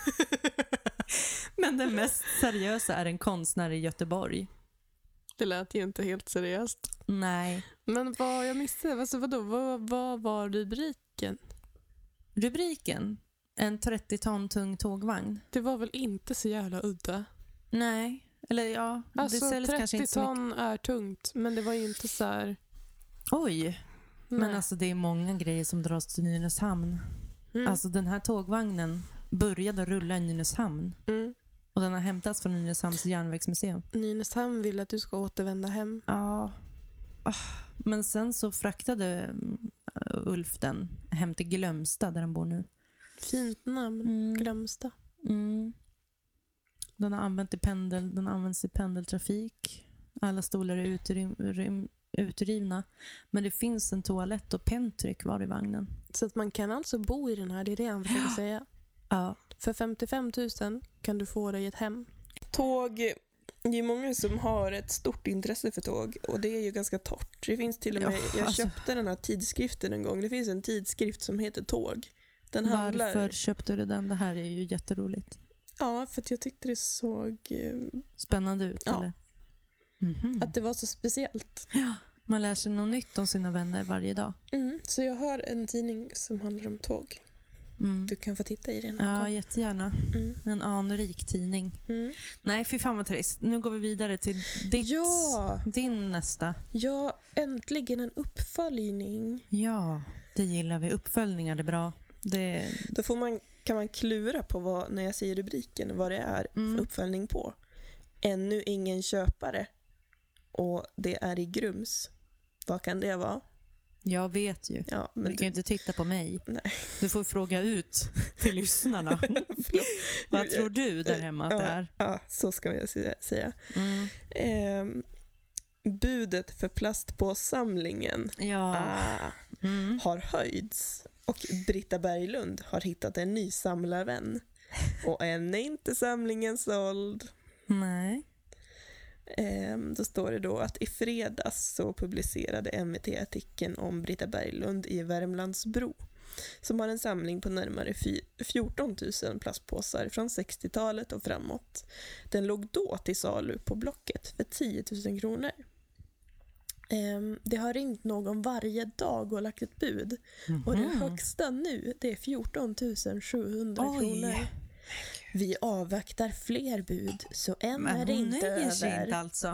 Men den mest seriösa är en konstnär i Göteborg.
Det lät ju inte helt seriöst.
Nej.
Men vad jag missade, alltså vad var rubriken?
Rubriken? En 30 ton tung tågvagn.
Det var väl inte så jävla udda?
Nej. Eller ja,
alltså,
det säljs
30
kanske inte så
ton mycket. Är tungt, men det var ju inte så här...
Oj.
Nej.
Men alltså det är många grejer som dras till Nynäshamn. Alltså den här tågvagnen började rulla i Nynäshamn. Och den har hämtats från Nynäshamns järnvägsmuseum.
Nynäshamn vill att du ska återvända hem.
Ja. Men sen så fraktade Ulf den hem till Glömsta där han bor nu.
Fint namn, Glömsta.
Den har används i pendeltrafik. Alla stolar är utrivna. Men det finns en toalett och pentry kvar i vagnen.
Så att man kan alltså bo i den här, det är det han försöker säga.
Ja.
För 55 000 kan du få dig ett hem. Tåg, det är många som har ett stort intresse för tåg. Och det är ju ganska torrt. Det finns till och med, jag köpte den här tidskriften en gång. Det finns en tidskrift som heter Tåg.
Varför köpte du den? Det här är ju jätteroligt.
Ja, för att jag tyckte det såg...
spännande ut, eller?
Att det var så speciellt.
Ja, man lär sig något nytt om sina vänner varje dag.
Så jag har en tidning som handlar om tåg. Du kan få titta i den.
Ja, jättegärna. En anrik tidning. Nej, fy fan vad trist. Nu går vi vidare till din nästa.
Ja, äntligen en uppföljning.
Ja, det gillar vi. Uppföljningar är bra.
Då kan man klura på när jag säger rubriken vad det är för uppföljning på. Ännu ingen köpare. Och det är i Grums. Vad kan det vara?
Jag vet ju.
Ja, men
du kan ju inte titta på mig.
Nej.
Du får fråga ut till lyssnarna. Vad tror du där hemma att det är?
Ja, så ska jag säga. Budet för plastpåssamlingen
Mm.
har höjts och Britta Berglund har hittat en ny samlarvän. Och än är inte samlingen såld.
Nej.
Då står det då att i fredags så publicerade MVT-artikeln om Britta Berglund i Värmlandsbro, som har en samling på närmare 14 000 plastpåsar från 60-talet och framåt. Den låg då till salu på Blocket för 10 000 kronor. Det har ringt någon varje dag och lagt ett bud. Och det högsta nu, det är 14 700 kronor. Vi avvaktar fler bud, så än är det inte över. Men hon nöjer sig inte
alltså.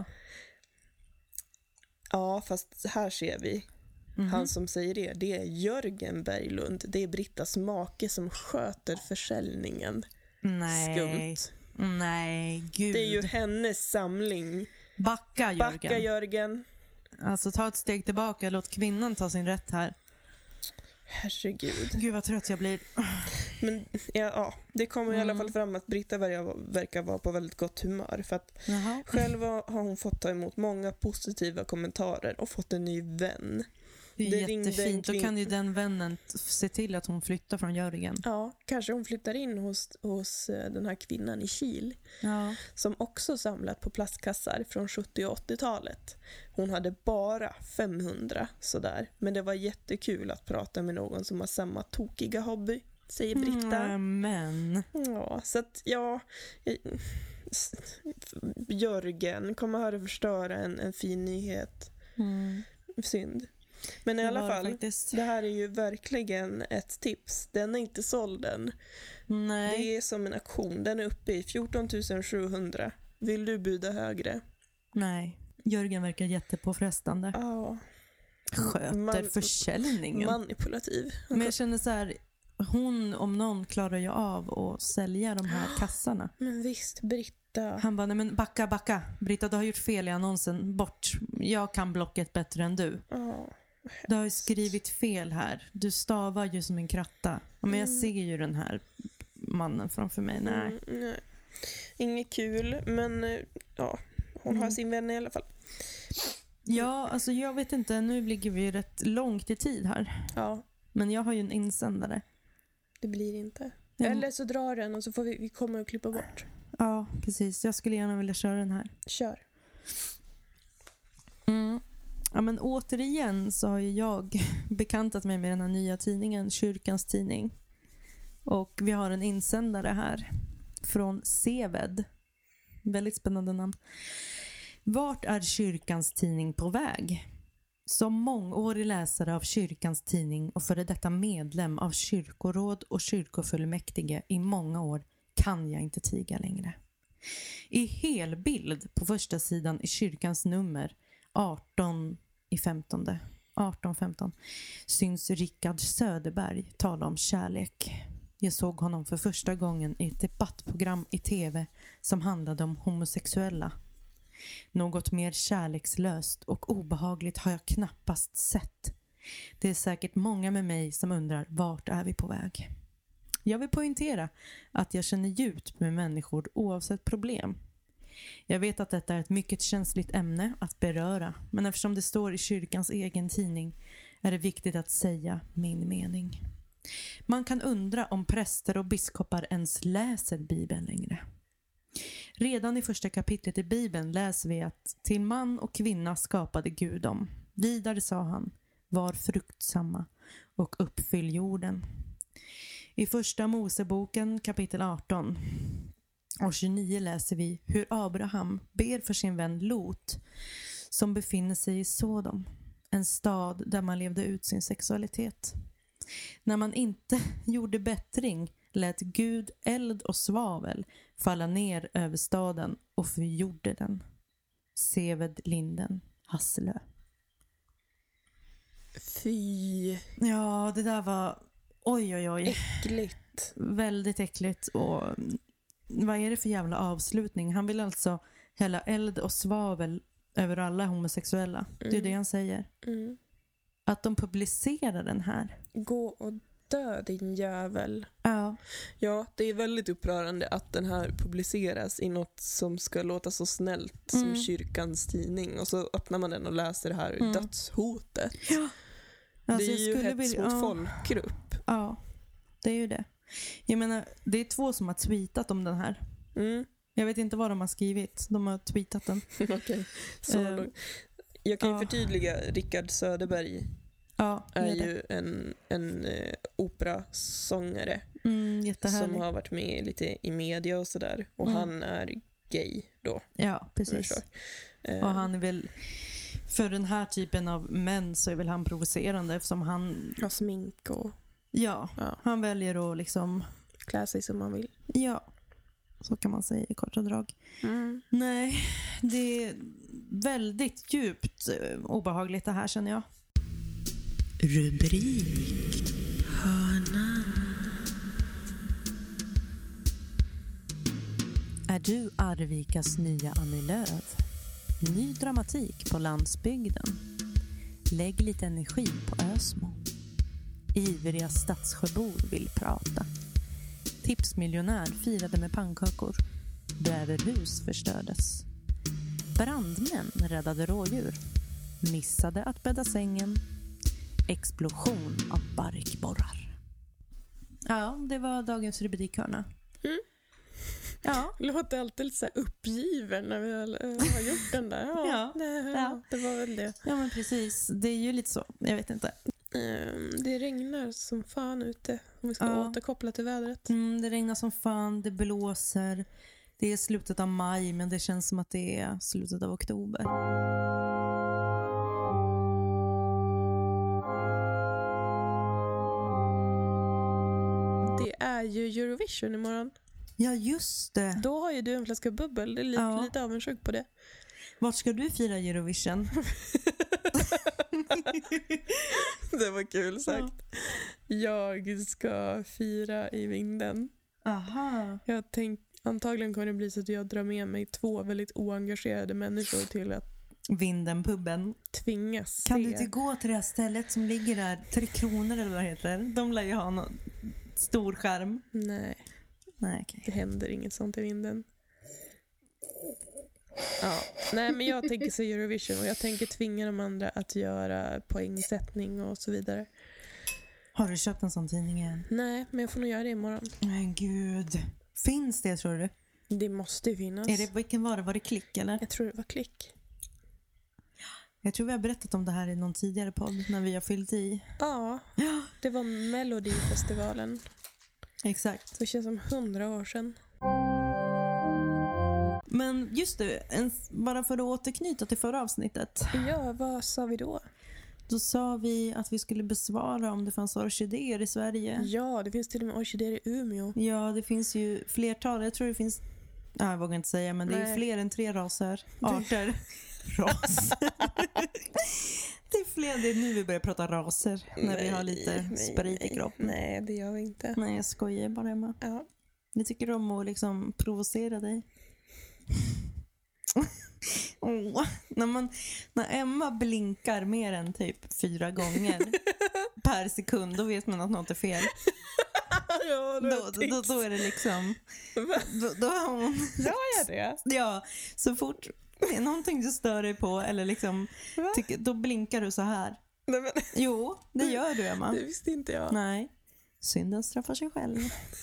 Ja, fast här ser vi. Han som säger det är Jörgen Berglund. Det är Brittas make som sköter försäljningen.
Nej.
Skumt.
Nej, gud.
Det är ju hennes samling.
Backa, Jörgen.
Backa, Jörgen.
Alltså ta ett steg tillbaka, låt kvinnan ta sin rätt här.
Herregud.
Gud vad trött jag blir.
Men ja, det kommer i alla fall fram att Britta verkar vara på väldigt gott humör. För att själv har hon fått ta emot många positiva kommentarer och fått en ny vän.
Det är jättefint. Då kan ju den vännen se till att hon flyttar från Jörgen.
Ja, kanske hon flyttar in hos den här kvinnan i Kil.
Ja.
Som också samlat på plastkassar från 70- och 80-talet. Hon hade bara 500 sådär. Men det var jättekul att prata med någon som har samma tokiga hobby, säger Britta.
Men.
Ja, så att Jörgen kommer här att förstöra en fin nyhet. Synd. Men i alla fall,
faktiskt.
Det här är ju verkligen ett tips. Den är inte såld än.
Nej.
Det är som en auktion. Den är uppe i 14 700. Vill du buda högre?
Nej. Jörgen verkar jättepåfrestande.
Ja.
Sköter försäljningen.
Manipulativ.
Men jag känner så här, hon om någon klarar ju av att sälja de här kassarna.
Men visst, Britta.
Han bara, nej men backa. Britta, du har gjort fel i annonsen. Bort. Jag kan Blocket bättre än du. Du har ju skrivit fel här. Du stavar ju som en kratta. Men jag ser ju den här mannen framför mig. Nej.
Nej. Inget kul, men ja, hon har sin vän i alla fall.
Ja, alltså jag vet inte. Nu ligger vi rätt långt i tid här.
Ja.
Men jag har ju en insändare.
Det blir inte. Eller så drar den och så får vi komma och klippa bort.
Ja, precis. Jag skulle gärna vilja köra den här.
Kör.
Ja, men återigen så har ju jag bekantat mig med den här nya tidningen, Kyrkans tidning. Och vi har en insändare här från Seved. Väldigt spännande namn. Vart är Kyrkans tidning på väg? Som mångårig läsare av Kyrkans tidning och före detta medlem av kyrkoråd och kyrkofullmäktige i många år kan jag inte tiga längre. I helbild på första sidan i Kyrkans nummer 1815 syns Rickard Söderberg tala om kärlek. Jag såg honom för första gången i ett debattprogram i tv som handlade om homosexuella. Något mer kärlekslöst och obehagligt har jag knappast sett. Det är säkert många med mig som undrar vart är vi på väg. Jag vill poängtera att jag känner djupt med människor oavsett problem. Jag vet att detta är ett mycket känsligt ämne att beröra, men eftersom det står i kyrkans egen tidning är det viktigt att säga min mening. Man kan undra om präster och biskopar ens läser Bibeln längre. Redan i första kapitlet i Bibeln läser vi att till man och kvinna skapade Gud dem. Vidare sa han, var fruktsamma och uppfyll jorden. I första Moseboken kapitel 18 och 29 läser vi hur Abraham ber för sin vän Lot som befinner sig i Sodom, en stad där man levde ut sin sexualitet. När man inte gjorde bättring lät Gud eld och svavel falla ner över staden och förgjorde den. Seved Linden, Hasselö.
Fy.
Ja, det där var oj.
Äckligt.
Väldigt äckligt. Och vad är det för jävla avslutning? Han vill alltså hälla eld och svavel över alla homosexuella. Det är det han säger. Att de publicerar den här.
Gå och dö, din jävel.
Ja.
Ja, det är väldigt upprörande att den här publiceras i något som ska låta så snällt som kyrkans tidning. Och så öppnar man den och läser det här dödshotet.
Ja. Alltså,
det är ju hets mot folkgrupp.
Ja, det är ju det. Jag menar, det är 2 som har tweetat om den här. Jag vet inte vad de har skrivit. De har tweetat den.
Okej. Jag kan ju förtydliga, Rickard Söderberg är ju en operasångare som har varit med lite i media och sådär. Och han är gay då.
Ja, precis. Och han är väl, för den här typen av män så är väl han provocerande eftersom han
har smink och
han väljer att liksom
klä sig som man vill.
Ja, så kan man säga i korta drag. Nej, det är väldigt djupt obehagligt det här, känner jag.
Rubrik Hörnan.
Är du Arvikas nya Annie Lööf? Ny dramatik på landsbygden. Lägg lite energi på Ösmo. Ivriga stadssjöbor vill prata. Tipsmiljonär firade med pannkakor. Bäverhus förstördes. Brandmän räddade rådjur. Missade att bädda sängen. Explosion av barkborrar. Ja, det var dagens rubrikhörna. Ja.
Låter alltid lite så här uppgiven när vi har gjort den där. Det var väl det.
Ja, men precis. Det är ju lite så. Jag vet inte.
Det regnar som fan ute. Om vi ska återkoppla till vädret.
Det regnar som fan. Det blåser. Det är slutet av maj, men det känns som att det är slutet av oktober.
Det är ju Eurovision imorgon.
Ja, just det.
Då har ju du en flaska bubbel. Det är lite avundsjuk på det.
Vart ska du fira Eurovision?
Det var kul sagt. Jag ska fira i Vinden.
Aha.
Jag antagligen kommer det bli så att jag drar med mig 2 väldigt oengagerade människor till att
Vindenpubben.
Tvingas
Kan du inte gå till det här stället som ligger där, 3 kronor eller vad det heter? De lär ju ha någon stor skärm.
Nej,
okay.
Det händer inget sånt i Vinden. Nej, men jag tänker så Eurovision och jag tänker tvinga de andra att göra poängsättning och så vidare.
Har du köpt en sån tidning än?
Nej, men jag får nog göra det imorgon.
Men gud. Finns det, tror du?
Det måste ju finnas.
Vilken var det? Var det Klick eller?
Jag tror det var Klick.
Jag tror vi har berättat om det här i någon tidigare podd när vi har fyllt i.
Ja, det var Melodifestivalen.
Exakt.
Det känns som 100 år sedan.
Men just det, bara för att återknyta till förra avsnittet.
Ja, vad sa vi då?
Då sa vi att vi skulle besvara om det fanns orkidéer i Sverige.
Ja, det finns till och med orkidéer i Umeå.
Ja, det finns ju flertal. Jag tror det finns, jag vågar inte säga, men det är fler än 3 raser. Arter. Det är fler, det är nu vi börjar prata raser. När vi har lite sprit i kroppen.
Nej, det gör vi inte.
Nej, jag skojar bara, Emma.
Ja.
Ni tycker om att liksom provocera dig. När Emma blinkar mer än typ 4 gånger per sekund, då vet man att något är fel.
Ja,
då är det liksom då har hon...
Gör jag det?
Ja, så fort det är någonting du stör dig på eller liksom då blinkar du så här.
Nej, men...
Jo, det gör du, Emma.
Det visste inte jag.
Nej, synden straffar sig själv.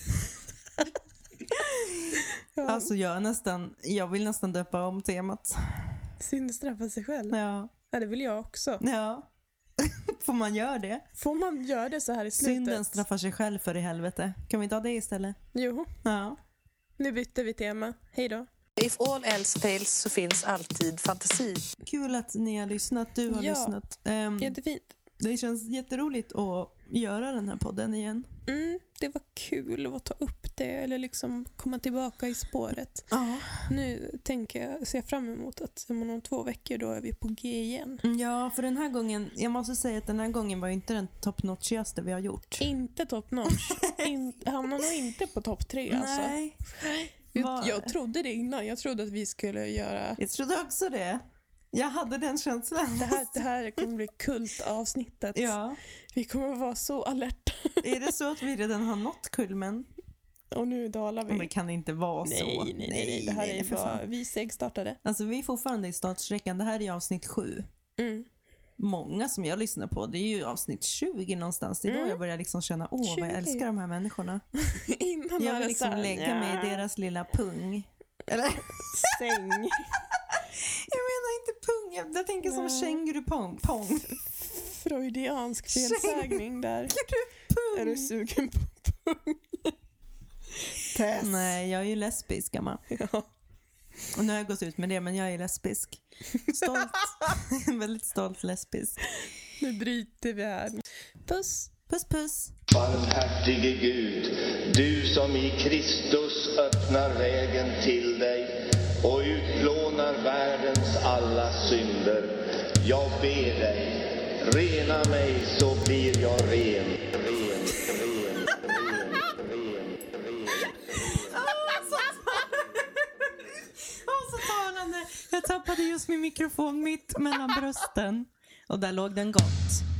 Alltså jag vill nästan döpa om temat.
Synd straffar sig själv?
Ja,
det vill jag också.
Ja. Får man göra det?
Får man göra det så här i slutet?
Synden straffar sig själv för i helvete. Kan vi inte ha det istället?
Jo.
Ja.
Nu bytte vi tema. Hej då.
If all else fails så finns alltid fantasi.
Kul att ni har lyssnat. Du har lyssnat.
Jättefint.
Det känns jätteroligt att göra den här podden igen.
Det var kul att ta upp det eller liksom komma tillbaka i spåret.
Ja.
Nu ser jag fram emot att om 2 veckor då är vi på G igen.
Ja, för den här gången, jag måste säga att den här gången var inte den top-notchigaste vi har gjort.
Inte top-notch. Hamnar nog inte på topp 3 alltså.
Nej.
Jag trodde det innan. Jag trodde att vi skulle göra...
Jag trodde också det. Jag hade den känslan.
Det här kommer bli kultavsnittet.
Ja.
Vi kommer vara så alerta.
Är det så att vi redan har nått kulmen?
Och nu dalar vi.
Men det kan inte vara så.
Nej. Det här är bara... Vi segstartade.
Alltså vi är fortfarande i startsträckan. Det här är avsnitt 7. många som jag lyssnar på. Det är ju avsnitt 20 någonstans. Det är då jag börjar liksom känna, vad jag älskar de här människorna.
Innan
Jag vill liksom lägga mig i deras lilla pung. Eller?
Säng.
Jag menar inte pung. Jag tänker som kängurupong.
Freudiansk felsägning där. Är du sugen på pung? Tess.
Nej, jag är ju lesbisk, gammal.
Ja.
Och nu har jag gått ut med det, men jag är lesbisk. Stolt. Väldigt stolt lesbisk.
Nu bryter vi här. Puss.
Puss, puss.
Barmhärtige Gud, du som i Kristus öppnar vägen till dig och utplånar världens alla synder. Jag ber dig, rena mig så blir jag ren.
Så talande. Jag tappade just min mikrofon mitt mellan brösten. Och där låg den gott.